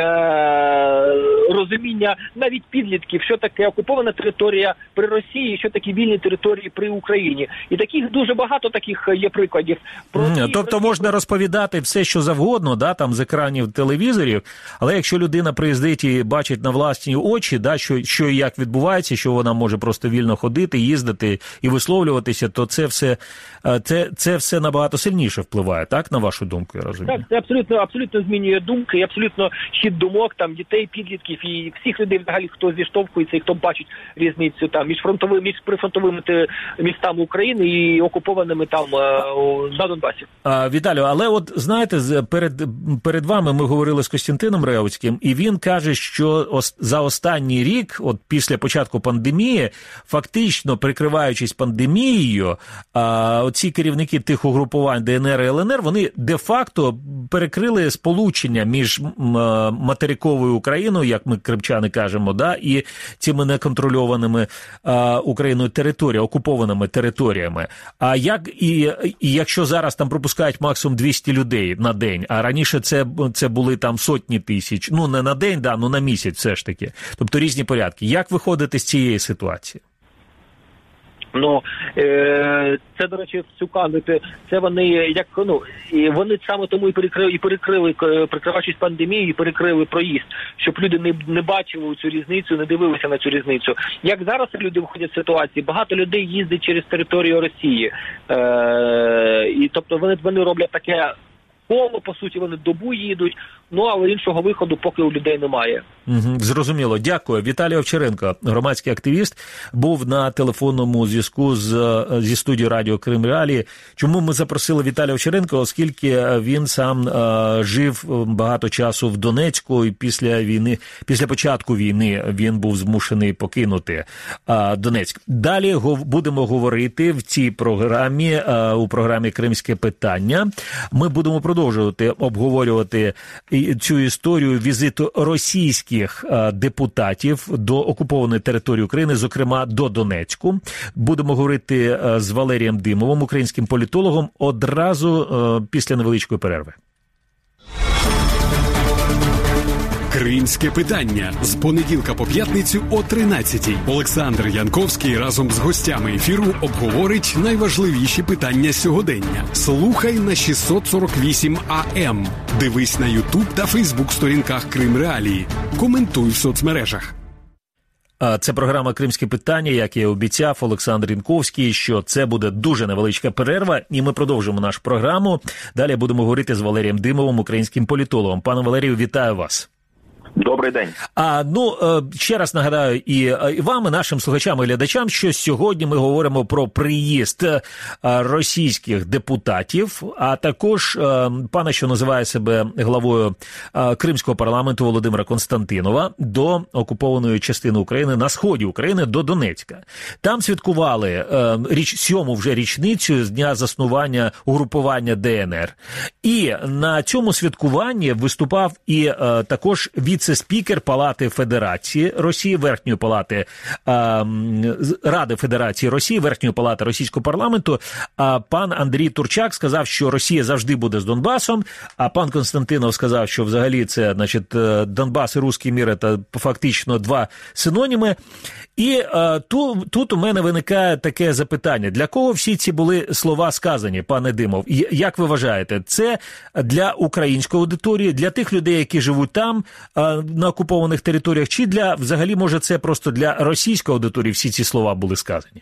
розуміння навіть підлітків, що таке окупована територія при Росії, що таке вільні території при Україні. І таких дуже багато таких є прикладів. Тобто можна розповідати все, що завгодно, да, там з екранів телевізорів, але якщо людина приїздить і бачить на власні очі, да, що і як відбувається, що вона може просто вільно ходити, їздити і висловлюватися, то це все набагато сильніше впливає, так, на вашу думку, я розумію? Так, це абсолютно змінює думки, і абсолютно хід думок там дітей, підлітків і всіх людей взагалі, хто зіштовхується і хто бачить різницю там між прифронтовими містами України і окупованими там на Донбасі. Віталію, але от знаєте, перед вами ми говорили з Костянтином Реуцьким, і він каже, що за останній рік, от після початку пандемії, фактично прикриваючись пандемією, оці керівники тих угрупувань ДНР і ЛНР, вони де-факто перекрили сполучення між материковою Україною, як ми кримчани кажемо, да, і цими неконтрольованими Україною територіями, окупованими територіями. А якщо зараз там пропускають максимум 200 людей на день, а раніше це були там сотні тисяч, не на день, да, на місяць все ж таки. Тобто різні порядки. Як виходити з цієї ситуації? Це, до речі, це вони вони саме тому і перекрили, прикриваючись пандемією, і перекрили проїзд, щоб люди не бачили цю різницю, не дивилися на цю різницю. Як зараз люди виходять з ситуації, багато людей їздить через територію Росії, і тобто вони роблять таке коло, по суті, вони добу їдуть, але іншого виходу поки у людей немає. Зрозуміло. Дякую. Віталій Овчаренко, громадський активіст, був на телефонному зв'язку зі студією Радіо Крим Реалії. Чому ми запросили Віталія Овчаренка? Оскільки він сам жив багато часу в Донецьку, і після початку війни він був змушений покинути Донецьк. Далі будемо говорити в цій програмі, у програмі «Кримське питання». Ми будемо продовжувати обговорювати цю історію візиту російських депутатів до окупованої території України, зокрема до Донецьку. Будемо говорити з Валерієм Димовим, українським політологом, одразу після невеличкої перерви. Кримське питання з понеділка по п'ятницю о 13-й. Олександр Янковський разом з гостями ефіру обговорить найважливіші питання сьогодення. Слухай на 648 АМ. Дивись на YouTube та Facebook сторінках Крим Реалії. Коментуй в соцмережах. Це програма «Кримське питання», як я і обіцяв, Олександр Янковський, що це буде дуже невеличка перерва, і ми продовжимо нашу програму. Далі будемо говорити з Валерієм Димовим, українським політологом. Пане Валерію, вітаю вас. Добрий день. Ще раз нагадаю і вам, і нашим слухачам, і глядачам, що сьогодні ми говоримо про приїзд російських депутатів, а також пана, що називає себе главою Кримського парламенту Володимира Константинова, до окупованої частини України на сході України, до Донецька. Там святкували сьому вже річницю з дня заснування угрупування ДНР. І на цьому святкуванні виступав і також віце-спікер Палати Федерації Росії, Верхньої Палати Ради Федерації Росії, Верхньої Палати Російського парламенту, пан Андрій Турчак сказав, що Росія завжди буде з Донбасом, а пан Константинов сказав, що взагалі це, значить, Донбас і Руський мір – це фактично два синоніми. І тут у мене виникає таке запитання. Для кого всі ці були слова сказані, пане Димов? Як ви вважаєте, це для української аудиторії, для тих людей, які живуть там, на окупованих територіях, чи взагалі, може, це просто для російської аудиторії всі ці слова були сказані?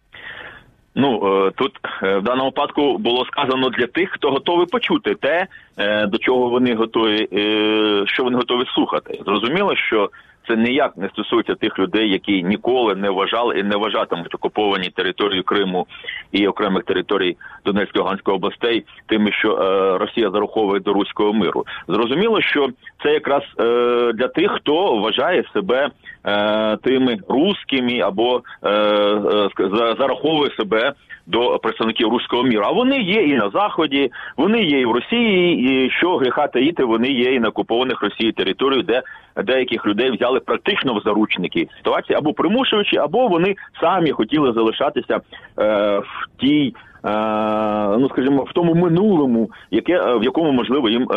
Тут в даному випадку було сказано для тих, хто готовий почути те, до чого вони готові, що вони готові слухати. Зрозуміло, що це ніяк не стосується тих людей, які ніколи не вважали і не вважатимуть окуповані території Криму і окремих територій Донецької, Луганської областей тими, що Росія зараховує до руського миру. Зрозуміло, що це якраз для тих, хто вважає себе тими русскими або зараховує себе до представників руського міру. А вони є і на Заході, вони є і в Росії, і що гріха таїти, вони є і на окупованих Росією територіях, де деяких людей взяли практично в заручники ситуації, або примушуючи, або вони самі хотіли залишатися в тій, скажімо, в тому минулому, в якому, можливо, їм,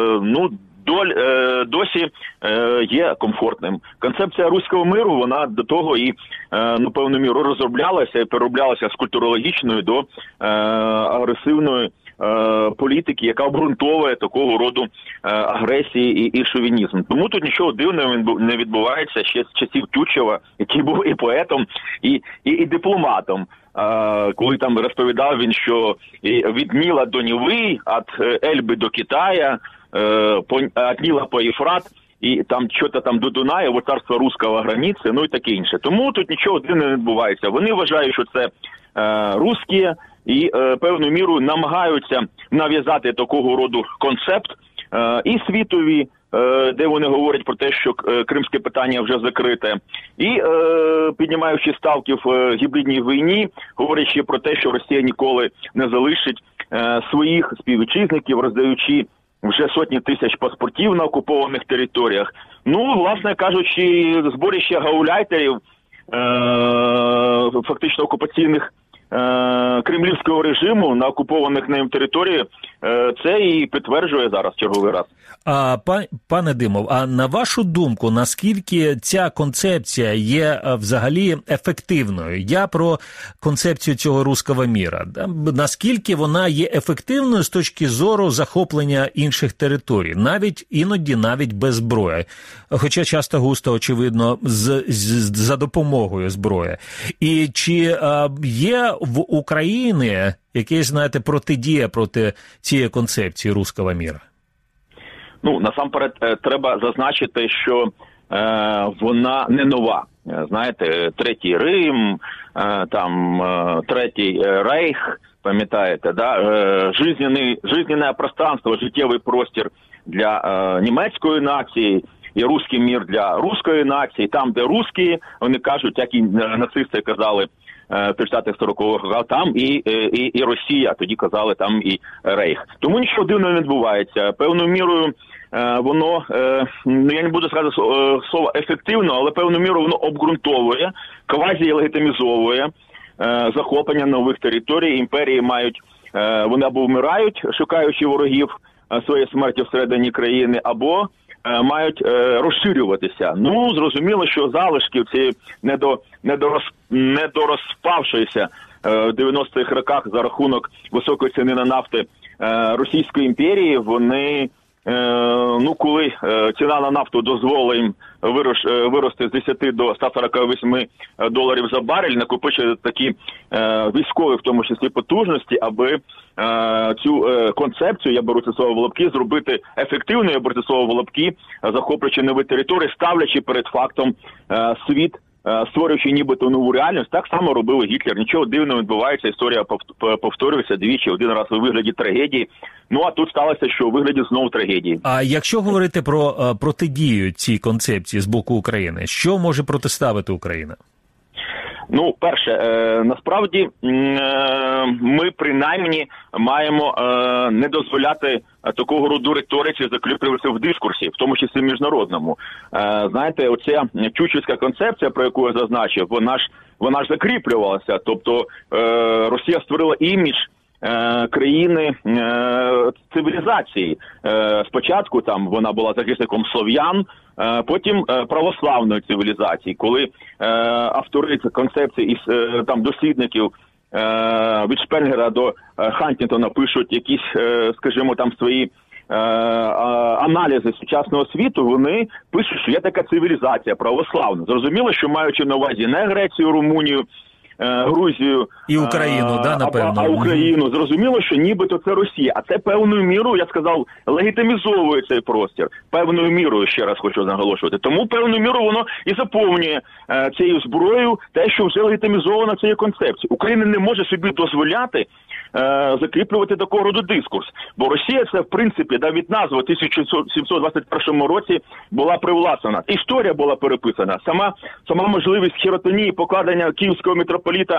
досі є комфортним. Концепція руського миру, вона до того і, певною мірою розроблялася і перероблялася з культурологічної до агресивної політики, яка обґрунтовує такого роду агресії і шовінізм. Тому тут нічого дивного не відбувається ще з часів Тютчева, який був і поетом, і дипломатом. Коли там розповідав він, що від Ніла до Ніви, від Ельби до Китая, от Ніла по Єфрат, і там що-то там до Дуная, в царство руського границі, і таке інше. Тому тут нічого дивного не відбувається. Вони вважають, що це русські, і певною мірою намагаються нав'язати такого роду концепт і світові, де вони говорять про те, що кримське питання вже закрите, і піднімаючи ставки в гібридній війні, говорячи про те, що Росія ніколи не залишить своїх співвітчизників, роздаючи вже сотні тисяч паспортів на окупованих територіях. Власне кажучи, зборище гауляйтерів, фактично окупаційних кремлівського режиму на окупованих ним територіях, це і підтверджує зараз черговий раз. Пане Димов, а на вашу думку, наскільки ця концепція є взагалі ефективною? Я про концепцію цього руського міра. Наскільки вона є ефективною з точки зору захоплення інших територій? Іноді навіть без зброї. Хоча часто густо, очевидно, за допомогою зброї. І чи є в Україні якась, протидія проти цієї концепції руського міра? Насамперед, треба зазначити, що вона не нова. Знаєте, Третій Рим, Третій Рейх, пам'ятаєте, да? Жизненне пространство, життєвий простір для німецької нації, і руський мір для руської нації. Там, де русські, вони кажуть, як і нацисти казали в 30-40-х роках, там і Росія, тоді казали, там і Рейх. Тому нічого дивного не відбувається. Певною мірою воно, я не буду сказати слово ефективно, але певною мірою воно обґрунтовує, квазі-легітимізовує захоплення нових територій. Імперії мають, вони або вмирають, шукаючи ворогів своєї смерті всередині країни, або мають розширюватися. Зрозуміло, що залишки цієї недорозпавшоїся в 90-х роках за рахунок високої ціни на нафти Російської імперії, вони, коли ціна на нафту дозволила їм вирости з 10 до 148 доларів за барель, накопичити такі військові, в тому числі, потужності, аби цю концепцію, я беру це слово в лапки, зробити ефективною, я беру це слово в лапки, захоплюючи нові території, ставлячи перед фактом світ, створюючи нібито нову реальність. Так само робив Гітлер. Нічого дивного відбувається, історія повторюється двічі, один раз у вигляді трагедії. Ну, а тут сталося, що у вигляді знову трагедії. А якщо говорити про протидію цій концепції з боку України, що може протиставити Україна? Ну, перше, насправді ми принаймні маємо не дозволяти такого роду риториці закріплюватися в дискурсі, в тому числі міжнародному. Знаєте, оця чучівська концепція, про яку я зазначив, вона ж закріплювалася. Тобто Росія створила імідж країни цивілізації. Спочатку там вона була захисником слов'ян, потім православної цивілізації. Коли автори концепції із там дослідників від Шпенгера до Хантінгтона пишуть якісь, скажімо, там свої аналізи сучасного світу, вони пишуть, що є така цивілізація православна. Зрозуміло, що маючи на увазі не Грецію, Румунію, Грузію і Україну, напевно. А Україну. Зрозуміло, що нібито це Росія. А це певною мірою, я сказав, легітимізовує цей простір. Певною мірою, ще раз хочу наголошувати. Тому певною мірою воно і заповнює цією зброєю те, що вже легітимізовано цією концепцією. Україна не може собі дозволяти закріплювати такого роду дискурс. Бо Росія це, в принципі, від назви в 1721 році була привласнена. Історія була переписана. Сама можливість хіротонії, покладення київського митрополіта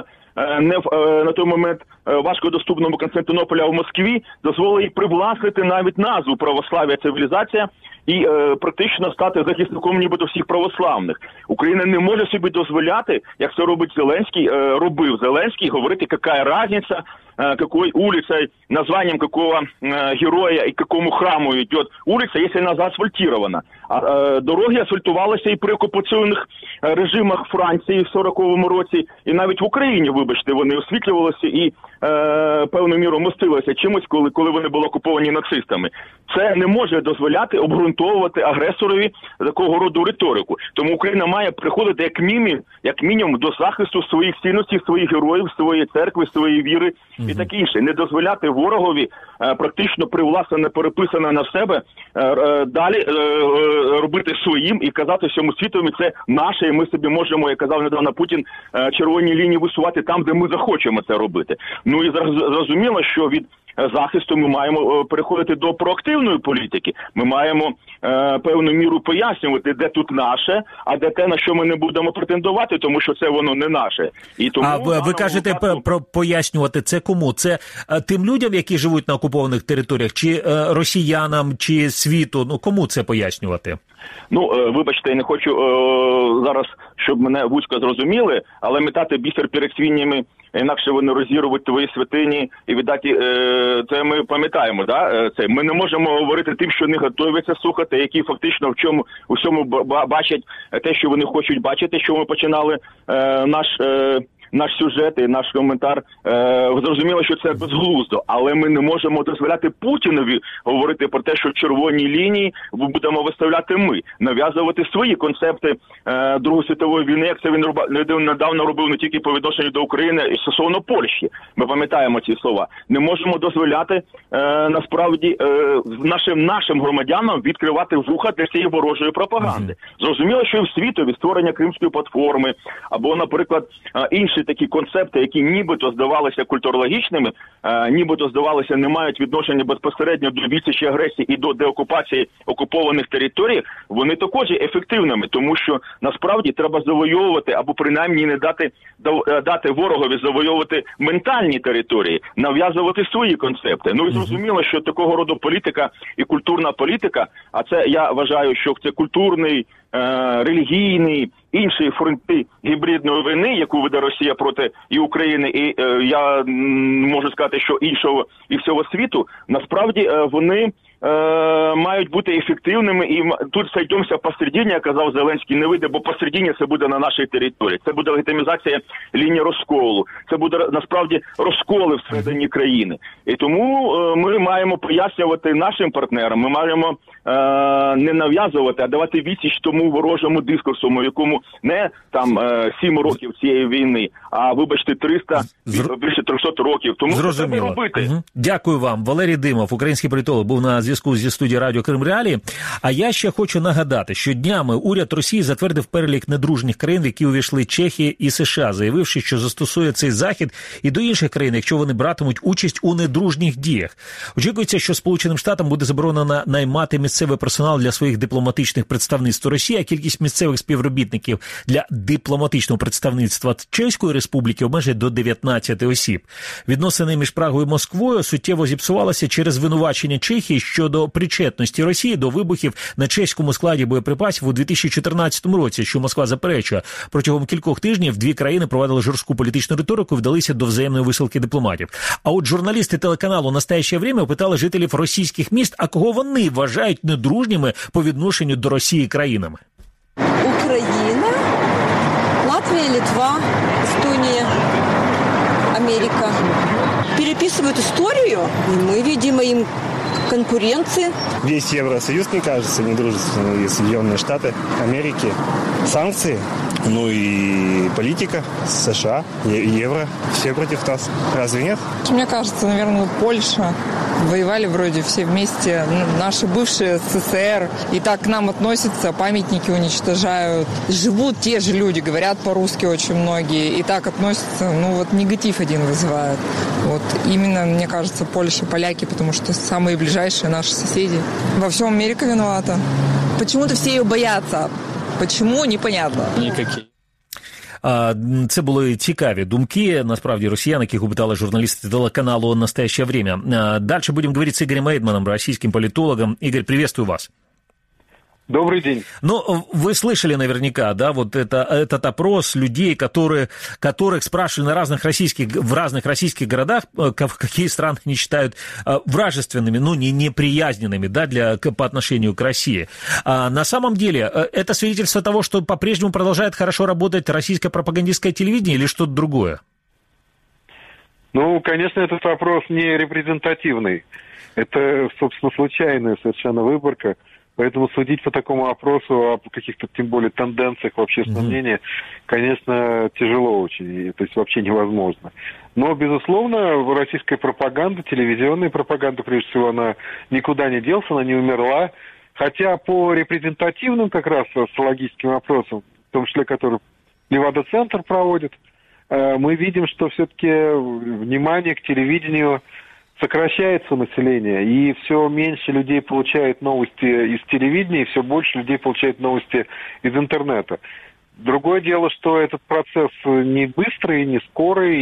на той момент важкодоступному Константинополя, а в Москві, дозволила їй привласнити навіть назву православ'я, цивілізація і практично стати захисником нібито всіх православних. Україна не може собі дозволяти, як це робить Зеленський, робив Зеленський, говорити, яка різниця, какой улицей, названием какого героя и к какому храму идет улица, если она заасфальтирована. Дороги асфальтувалися і при окупаційних режимах Франції в 40-му році, і навіть в Україні, вибачте, вони освітлювалися і певною мірою мостилися чимось, коли вони були окуповані нацистами. Це не може дозволяти обґрунтовувати агресорові такого роду риторику. Тому Україна має приходити як мінімум до захисту своїх цінностей, своїх героїв, своєї церкви, своєї віри і таке інше. Не дозволяти ворогові практично привласнене, переписане на себе, далі робити своїм і казати всьому світові, це наше, і ми собі можемо, як казав недавно Путін, червоні лінії висувати там, де ми захочемо це робити. Ну і зрозуміло, що від захисту ми маємо переходити до проактивної політики. Ми маємо певну міру пояснювати, де тут наше, а де те, на що ми не будемо претендувати, тому що це воно не наше. І тому ви кажете про пояснювати це кому? Це тим людям, які живуть на окупованих територіях, чи росіянам, чи світу? Ну, кому це пояснювати? Ну, вибачте, я не хочу зараз, щоб мене вузько зрозуміли, але метати бісер перед свинями, інакше вони розірвуть твої святині і віддати, це ми пам'ятаємо, да? Це ми не можемо говорити тим, що не готуються слухати, які фактично у всьому бачать те, що вони хочуть бачити, що ми починали наш сюжет і наш коментар. Зрозуміло, що це безглуздо, але ми не можемо дозволяти Путінові говорити про те, що червоні лінії будемо виставляти ми, нав'язувати свої концепти Другої світової війни, як це він недавно робив не тільки по відношенню до України і стосовно Польщі. Ми пам'ятаємо ці слова. Не можемо дозволяти насправді нашим громадянам відкривати вуха для цієї ворожої пропаганди. Зрозуміло, що і в світові створення Кримської платформи або, наприклад, інші такі концепти, які нібито здавалися культурологічними, нібито здавалися не мають відношення безпосередньо до відсічі агресії і до деокупації окупованих територій, вони також є ефективними, тому що насправді треба завойовувати або принаймні не дати ворогові завойовувати ментальні території, нав'язувати свої концепти. Ну і зрозуміло, що такого роду політика і культурна політика, а це я вважаю, що це культурний, релігійний, інші фронти гібридної війни, яку веде Росія проти і України, і я можу сказати, що іншого і всього світу, насправді вони мають бути ефективними, і тут сойдемося посередині, як казав Зеленський, не вийде, бо посередині це буде на нашій території. Це буде легітимізація лінії розколу. Це буде, насправді, розколи всередині країни. І тому ми маємо пояснювати нашим партнерам, ми маємо не нав'язувати, а давати відсіч тому ворожому дискурсу, в якому не там 7 років цієї війни, а, вибачте, 300, більше 300 років. Тому треба робити. Дякую вам. Валерій Димов, український політолог, був на зв'язку зі студією Радіо Крим Реалії. А я ще хочу нагадати, що днями уряд Росії затвердив перелік недружніх країн, в які увійшли Чехія і США, заявивши, що застосує цей захід і до інших країн, якщо вони братимуть участь у недружніх діях. Очікується, що Сполученим Штатам буде заборонено наймати місцевий персонал для своїх дипломатичних представництв у Росії, а кількість місцевих співробітників для дипломатичного представництва Чеської Республіки обмежить до 19 осіб. Відносини між Прагою і Москвою суттєво зіпсувалися через звинувачення Чехії щодо причетності Росії до вибухів на чеському складі боєприпасів у 2014 році, що Москва заперечує. Протягом кількох тижнів дві країни провадили жорстку політичну риторику і вдалися до взаємної висилки дипломатів. А от журналісти телеканалу «Настоящее время» опитали жителів російських міст, а кого вони вважають недружніми по відношенню до Росії країнами. Україна, Латвия, Литва, Эстония, Америка. Переписывают историю, и мы, видимо, им конкуренции. Весь Евросоюз, мне кажется, недружественный, и Соединенные Штаты Америки. Санкции, ну и политика, США, евро, все против нас. Разве нет? Мне кажется, наверное, Польша. Воевали вроде все вместе, наши бывшие СССР. И так к нам относятся, памятники уничтожают. Живут те же люди, говорят по-русски очень многие. И так относятся, негатив один вызывает. Вот именно, мне кажется, Польша, поляки, потому что самые ближайшие наши соседи. Во всем Америка виновата. Почему-то все ее боятся. Почему, непонятно. Никакие. Це були цікаві думки, насправді, росіян, яких опитали журналісти телеканалу «Настоящее время». Дальше будем говорить с Игорем Эйдманом, российским политологом. Игорь, приветствую вас. Добрый день. Вы слышали наверняка, да, вот этот опрос людей, которых спрашивали в разных российских городах, какие страны они считают вражественными, неприязненными, да, по отношению к России. На самом деле, это свидетельство того, что по-прежнему продолжает хорошо работать российское пропагандистское телевидение или что-то другое? Конечно, этот вопрос не репрезентативный. Это, собственно, случайная совершенно выборка. Поэтому судить по такому опросу о каких-то, тем более, тенденциях в общественном мнении, конечно, тяжело очень, то есть вообще невозможно. Но, безусловно, российская пропаганда, телевизионная пропаганда, прежде всего, она никуда не делась, она не умерла. Хотя по репрезентативным как раз социологическим опросам, в том числе, которые Левада-центр проводит, мы видим, что все-таки внимание к телевидению сокращается у населения, и все меньше людей получает новости из телевидения, и все больше людей получает новости из интернета. Другое дело, что этот процесс не быстрый, не скорый,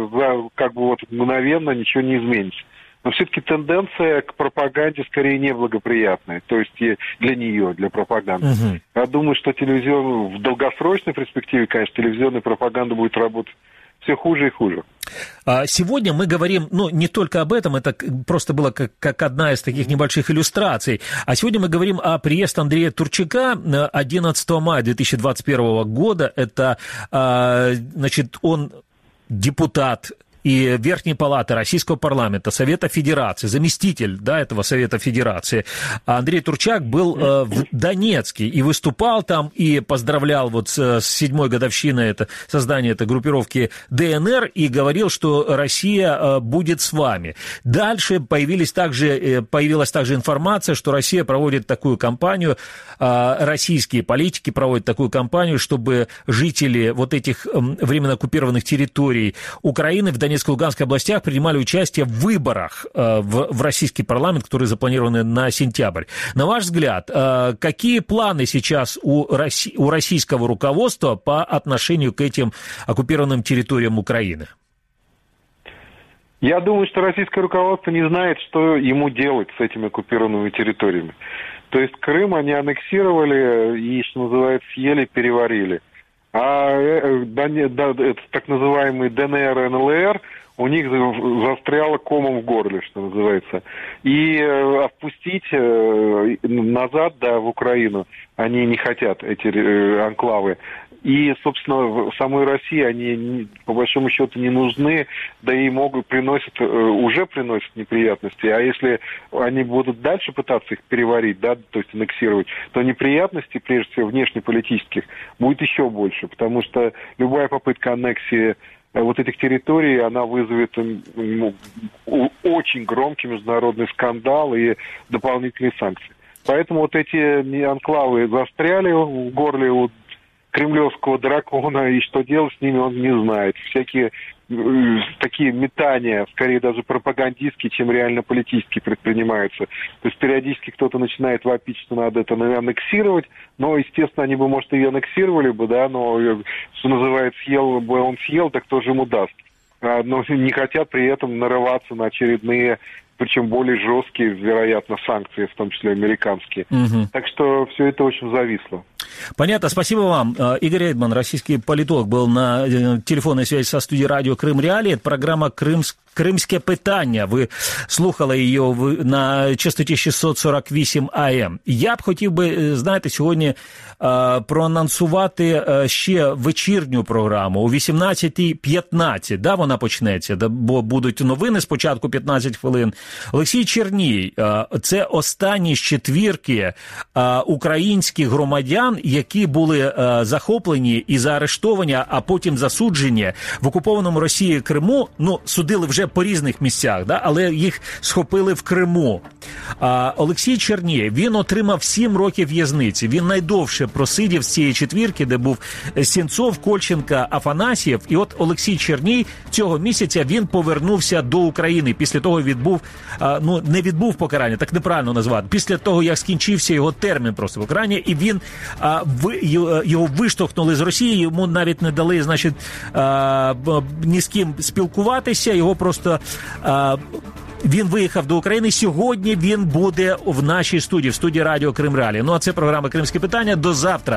и мгновенно ничего не изменится. Но все-таки тенденция к пропаганде скорее неблагоприятная, то есть для нее, для пропаганды. Я думаю, что в долгосрочной перспективе, конечно, телевизионная пропаганда будет работать все хуже и хуже. Сегодня мы говорим, не только об этом, это просто было как одна из таких небольших иллюстраций, а сегодня мы говорим о приезде Андрея Турчака 11 мая 2021 года. Это, он депутат и Верхней Палаты Российского парламента, Совета Федерации, заместитель, этого Совета Федерации. Андрей Турчак был в Донецке и выступал там, и поздравлял с 7-й годовщиной создания этой группировки ДНР, и говорил, что Россия будет с вами. Дальше появилась также информация, что Россия проводит такую кампанию, российские политики проводят такую кампанию, чтобы жители этих временно оккупированных территорий Украины в Донецкой и Луганской областях принимали участие в выборах в российский парламент, которые запланированы на сентябрь. На ваш взгляд, какие планы сейчас у российского руководства по отношению к этим оккупированным территориям Украины? Я думаю, что российское руководство не знает, что ему делать с этими оккупированными территориями. То есть Крым они аннексировали и, что называется, съели, переварили. А так называемый ДНР, НЛР у них застряло комом в горле, что называется. И отпустить назад, да, в Украину они не хотят, эти анклавы. И, собственно, в самой России они, по большому счету, не нужны, да и уже приносят неприятности. А если они будут дальше пытаться их переварить, да, то есть аннексировать, то неприятностей, прежде всего, внешнеполитических, будет еще больше. Потому что любая попытка аннексии вот этих территорий, она вызовет очень громкий международный скандал и дополнительные санкции. Поэтому вот эти анклавы застряли в горле у кремлевского дракона, и что делать с ними он не знает. Всякие такие метания, скорее даже пропагандистские, чем реально политические предпринимаются. То есть периодически кто-то начинает вопить, что надо это аннексировать, но, естественно, они бы, может, и аннексировали бы, да, но, что называется, съел бы он съел, так кто же ему даст. Но не хотят при этом нарываться на очередные, причем более жесткие, вероятно, санкции, в том числе американские. Угу. Так что все это очень зависло. Понятно, спасибо вам. Игорь Эйдман, российский политолог, был на телефонній связи со студією Радіо Крим Реалії. Це програма «Кримське питання». Ви слухали її на частоті 648 АМ. Я б хотів би, знаєте, сьогодні проанонсувати ще вечірню програму о 18:15. Да, вона почнеться, бо будуть новини спочатку 15 хвилин. Олексій Черній – це останні з четвірки українських громадян, які були захоплені і заарештовані, а потім засуджені в окупованому Росією Криму. Ну, судили вже по різних місцях, да, але їх схопили в Криму. Олексій Черній, він отримав 7 років в'язниці. Він найдовше просидів з цієї четвірки, де був Сенцов, Кольченко, Афанасьєв. І от Олексій Черній цього місяця він повернувся до України. Після того не відбув покарання, так неправильно назвати. Після того, як скінчився його термін просто покарання, і він його виштовхнули з Росії, йому навіть не дали, значить, ні з ким спілкуватися, його просто... Він виїхав до України. Сьогодні він буде в нашій студії, в студії Радіо Крим Реалії. Ну, а це програма «Кримське питання». До завтра.